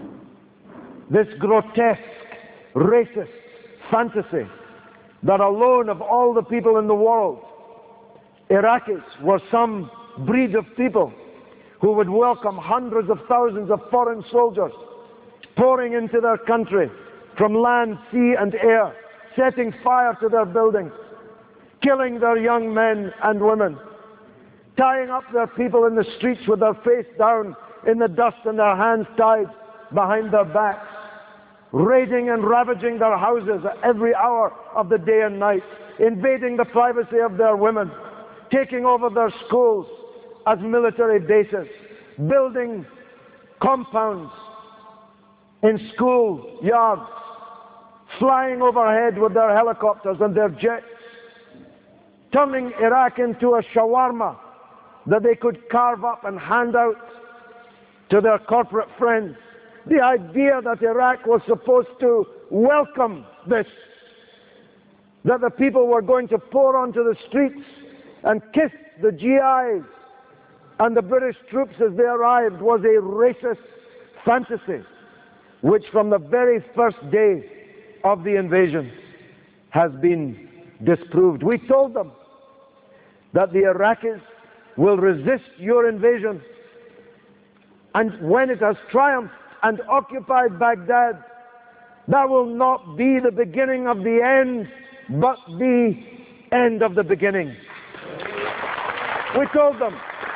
Speaker 8: This grotesque, racist fantasy that alone of all the people in the world, Iraqis were some breed of people who would welcome hundreds of thousands of foreign soldiers pouring into their country from land, sea and air, setting fire to their buildings, killing their young men and women, tying up their people in the streets with their face down in the dust and their hands tied behind their backs, raiding and ravaging their houses at every hour of the day and night, invading the privacy of their women, taking over their schools as military bases, building compounds in school yards, flying overhead with their helicopters and their jets, turning Iraq into a shawarma that they could carve up and hand out to their corporate friends. The idea that Iraq was supposed to welcome this, that the people were going to pour onto the streets and kiss the G Is and the British troops as they arrived, was a racist fantasy which from the very first day of the invasion has been disproved. We told them that the Iraqis will resist your invasion, and when it has triumphed and occupied Baghdad, that will not be the beginning of the end, but the end of the beginning. We told them.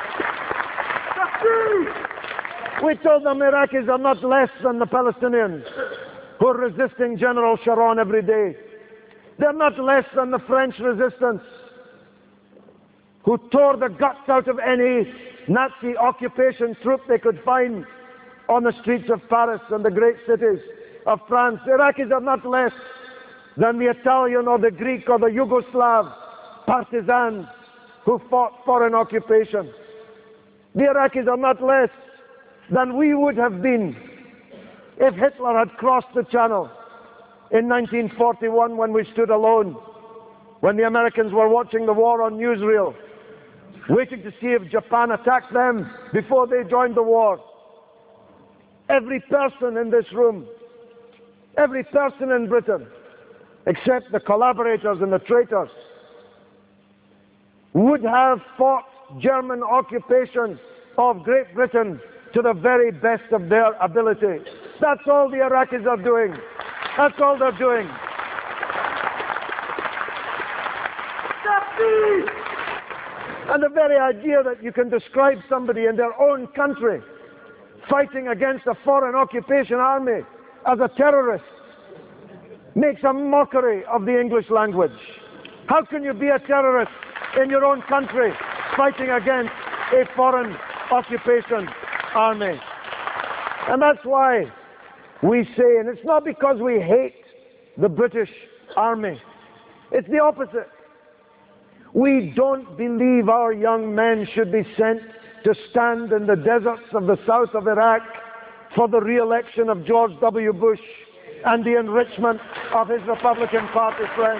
Speaker 8: We told them Iraqis are not less than the Palestinians who are resisting General Sharon every day. They're not less than the French resistance who tore the guts out of any Nazi occupation troop they could find on the streets of Paris and the great cities of France. The Iraqis are not less than the Italian or the Greek or the Yugoslav partisans who fought foreign occupation. The Iraqis are not less than we would have been if Hitler had crossed the Channel in nineteen forty-one when we stood alone, when the Americans were watching the war on newsreel, waiting to see if Japan attacked them before they joined the war. Every person in this room, every person in Britain, except the collaborators and the traitors, would have fought German occupation of Great Britain to the very best of their ability. That's all the Iraqis are doing. That's all they're doing. And the very idea that you can describe somebody in their own country fighting against a foreign occupation army as a terrorist makes a mockery of the English language. How can you be a terrorist in your own country fighting against a foreign occupation army? And that's why we say, and it's not because we hate the British Army, it's the opposite. We don't believe our young men should be sent to stand in the deserts of the south of Iraq for the re-election of George W. Bush and the enrichment of his Republican Party friends.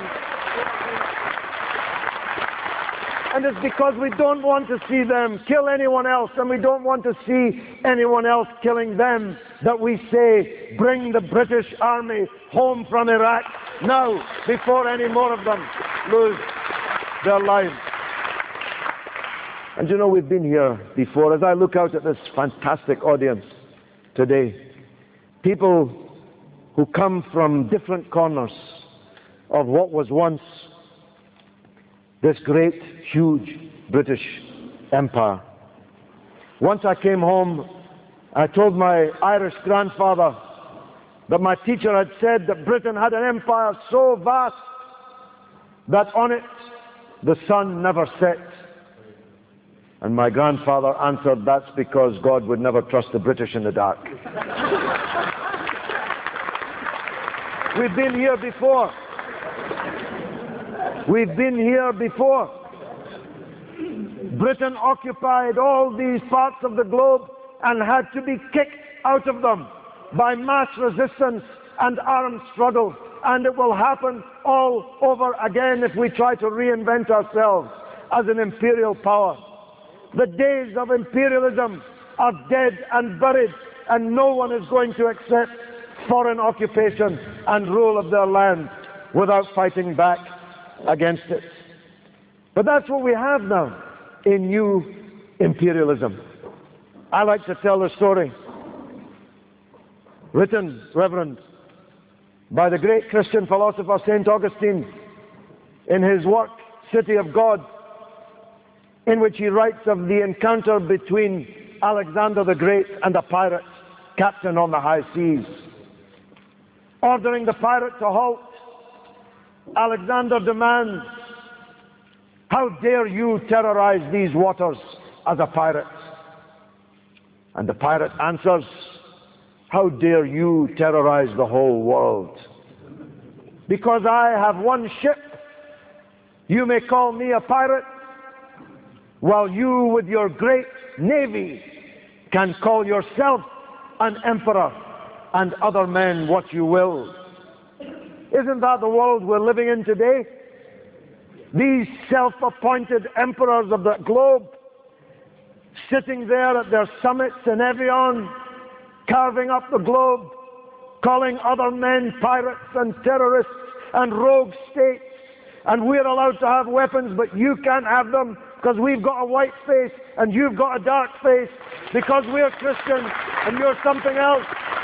Speaker 8: And it's because we don't want to see them kill anyone else, and we don't want to see anyone else killing them, that we say, bring the British Army home from Iraq now, before any more of them lose their lives. And you know, we've been here before. As I look out at this fantastic audience today, people who come from different corners of what was once this great, huge British Empire. Once I came home, I told my Irish grandfather that my teacher had said that Britain had an empire so vast that on it the sun never set. And my grandfather answered, that's because God would never trust the British in the dark. We've been here before. We've been here before. Britain occupied all these parts of the globe and had to be kicked out of them by mass resistance and armed struggle. And it will happen all over again if we try to reinvent ourselves as an imperial power. The days of imperialism are dead and buried, and no one is going to accept foreign occupation and rule of their land without fighting back against it. But that's what we have now, a new imperialism. I like to tell the story, written, Reverend, by the great Christian philosopher Saint Augustine in his work, City of God, in which he writes of the encounter between Alexander the Great and a pirate captain on the high seas. Ordering the pirate to halt, Alexander demands, how dare you terrorize these waters as a pirate? And the pirate answers, how dare you terrorize the whole world? Because I have one ship, you may call me a pirate, while you with your great navy can call yourself an emperor and other men what you will. Isn't that the world we're living in today? These self-appointed emperors of the globe sitting there at their summits in Evian, carving up the globe, calling other men pirates and terrorists and rogue states, and we're allowed to have weapons, but you can't have them because we've got a white face and you've got a dark face, because we're Christians and you're something else.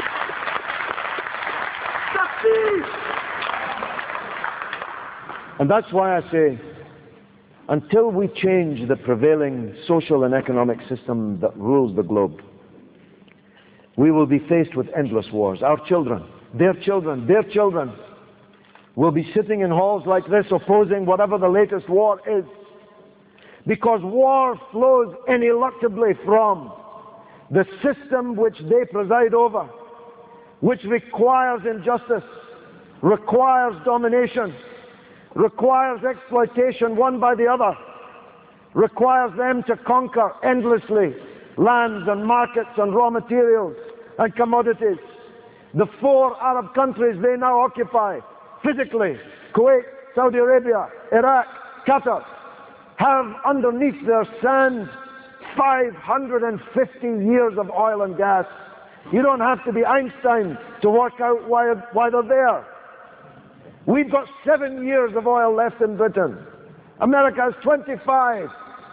Speaker 8: And that's why I say, until we change the prevailing social and economic system that rules the globe, we will be faced with endless wars. Our children, their children, their children will be sitting in halls like this opposing whatever the latest war is. Because war flows ineluctably from the system which they preside over, which requires injustice, requires domination, requires exploitation one by the other, requires them to conquer endlessly lands and markets and raw materials and commodities. The four Arab countries they now occupy physically, Kuwait, Saudi Arabia, Iraq, Qatar, have underneath their sand five hundred fifty years of oil and gas. You don't have to be Einstein to work out why, why they're there. We've got seven years of oil left in Britain. America has twenty-five.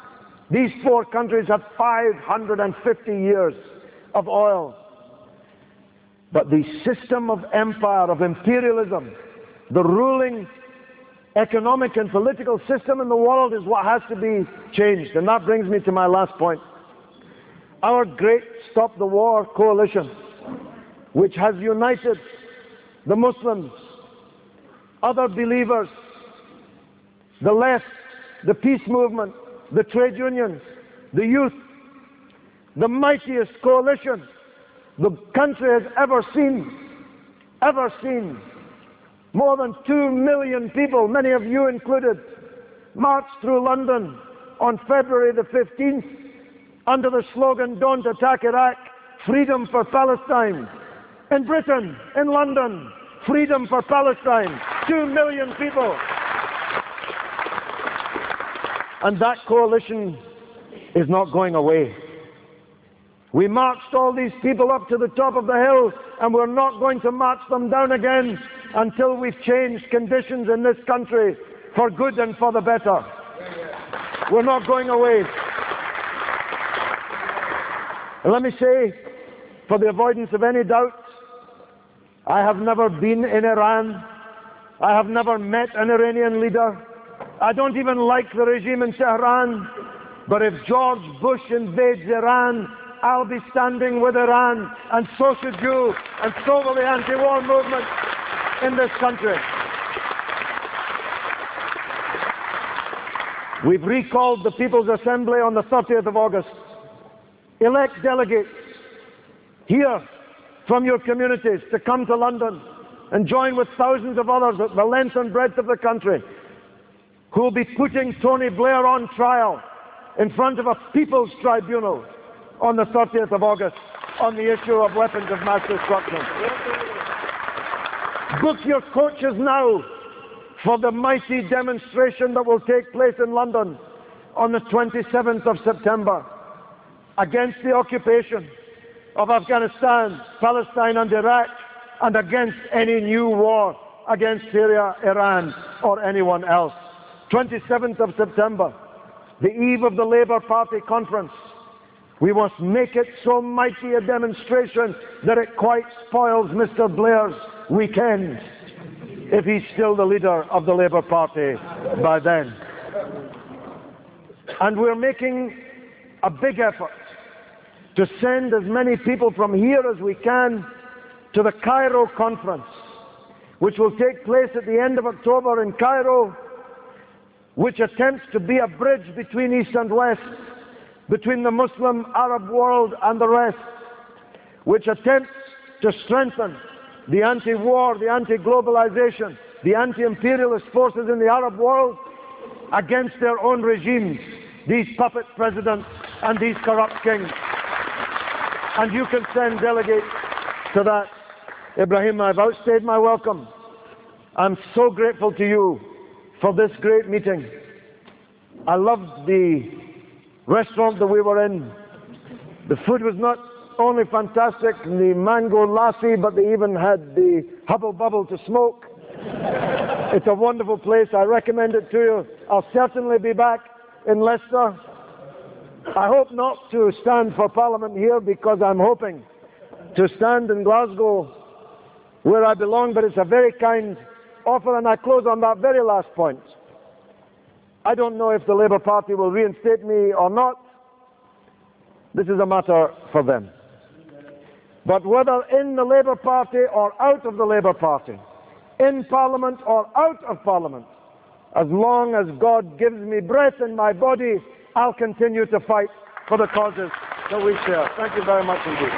Speaker 8: These four countries have five hundred fifty years of oil. But the system of empire, of imperialism, the ruling economic and political system in the world is what has to be changed. And that brings me to my last point. Our great Stop the War coalition, which has united the Muslims, other believers, the left, the peace movement, the trade unions, the youth, the mightiest coalition the country has ever seen, ever seen. More than two million people, many of you included, marched through London on February the fifteenth under the slogan, "Don't attack Iraq, freedom for Palestine." In Britain, in London, freedom for Palestine. Two million people. And that coalition is not going away. We marched all these people up to the top of the hill, and we're not going to march them down again until we've changed conditions in this country for good and for the better. We're not going away. And let me say, for the avoidance of any doubt, I have never been in Iran. I have never met an Iranian leader. I don't even like the regime in Tehran. But if George Bush invades Iran, I'll be standing with Iran, and so should you, and so will the anti-war movement in this country. We've recalled the People's Assembly on the thirtieth of August. Elect delegates here from your communities to come to London and join with thousands of others at the length and breadth of the country who will be putting Tony Blair on trial in front of a People's Tribunal on the thirtieth of August on the issue of weapons of mass destruction. Book your coaches now for the mighty demonstration that will take place in London on the twenty-seventh of September against the occupation of Afghanistan, Palestine and Iraq, and against any new war against Syria, Iran or anyone else. twenty-seventh of September, the eve of the Labour Party conference. We must make it so mighty a demonstration that it quite spoils Mister Blair's weekend, if he's still the leader of the Labour Party by then. And we're making a big effort to send as many people from here as we can to the Cairo conference, which will take place at the end of October in Cairo, which attempts to be a bridge between East and West, between the Muslim Arab world and the rest, which attempts to strengthen the anti-war, the anti-globalization, the anti-imperialist forces in the Arab world against their own regimes, these puppet presidents and these corrupt kings. And you can send delegates to that. Ibrahim, I've outstayed my welcome. I'm so grateful to you for this great meeting. I loved the restaurant that we were in. The food was not only fantastic, the mango lassi, but they even had the hubble bubble to smoke. It's a wonderful place. I recommend it to you. I'll certainly be back in Leicester. I hope not to stand for Parliament here, because I'm hoping to stand in Glasgow where I belong, but it's a very kind offer, and I close on that very last point. I don't know if the Labour Party will reinstate me or not. This is a matter for them. But whether in the Labour Party or out of the Labour Party, in Parliament or out of Parliament, as long as God gives me breath in my body, I'll continue to fight for the causes that we share. Thank you very much indeed.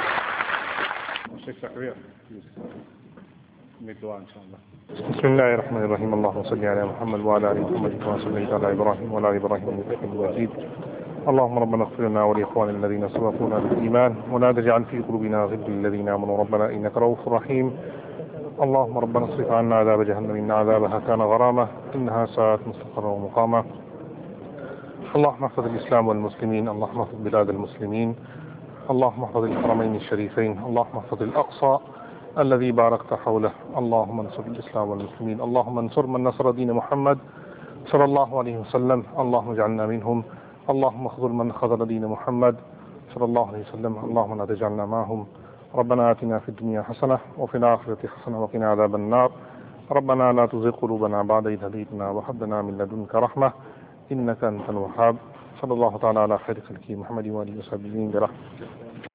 Speaker 9: بسم الله الرحمن الرحيم اللهم صل على محمد وعلى ال محمد كما صليت على ابراهيم وعلى ال ابراهيم انك حميد مجيد اللهم ربنا اغفر لنا ولاخواننا الذين سبقونا بالايمان ولا تجعل في قلوبنا غلا للذين امنوا ربنا انك رؤوف رحيم اللهم ربنا اصرف عنا عذاب جهنم ان عذابها كان غراما انها ساءت مستقرا ومقاما اللهم احفظ الاسلام والمسلمين اللهم احفظ بلاد المسلمين اللهم احفظ الحرمين الشريفين اللهم احفظ الاقصى الذي باركت حوله اللهم انصر الإسلام والمسلمين اللهم انصر من نصر دين محمد صلى الله عليه وسلم اللهم اجعلنا منهم اللهم اخذل من خذل دين محمد صلى الله عليه وسلم. اللهم لا تجعلنا معهم. ربنا آتنا في الدنيا حسنة وفي الآخرة حسنة وقنا عذاب النار. ربنا لا تزغ قلوبنا بعد إذ هديتنا وهب لنا من لدنك رحمة إنك أنت الوهاب. صلى الله تعالى على خير خلقه محمد وآله وصحبه برحمته.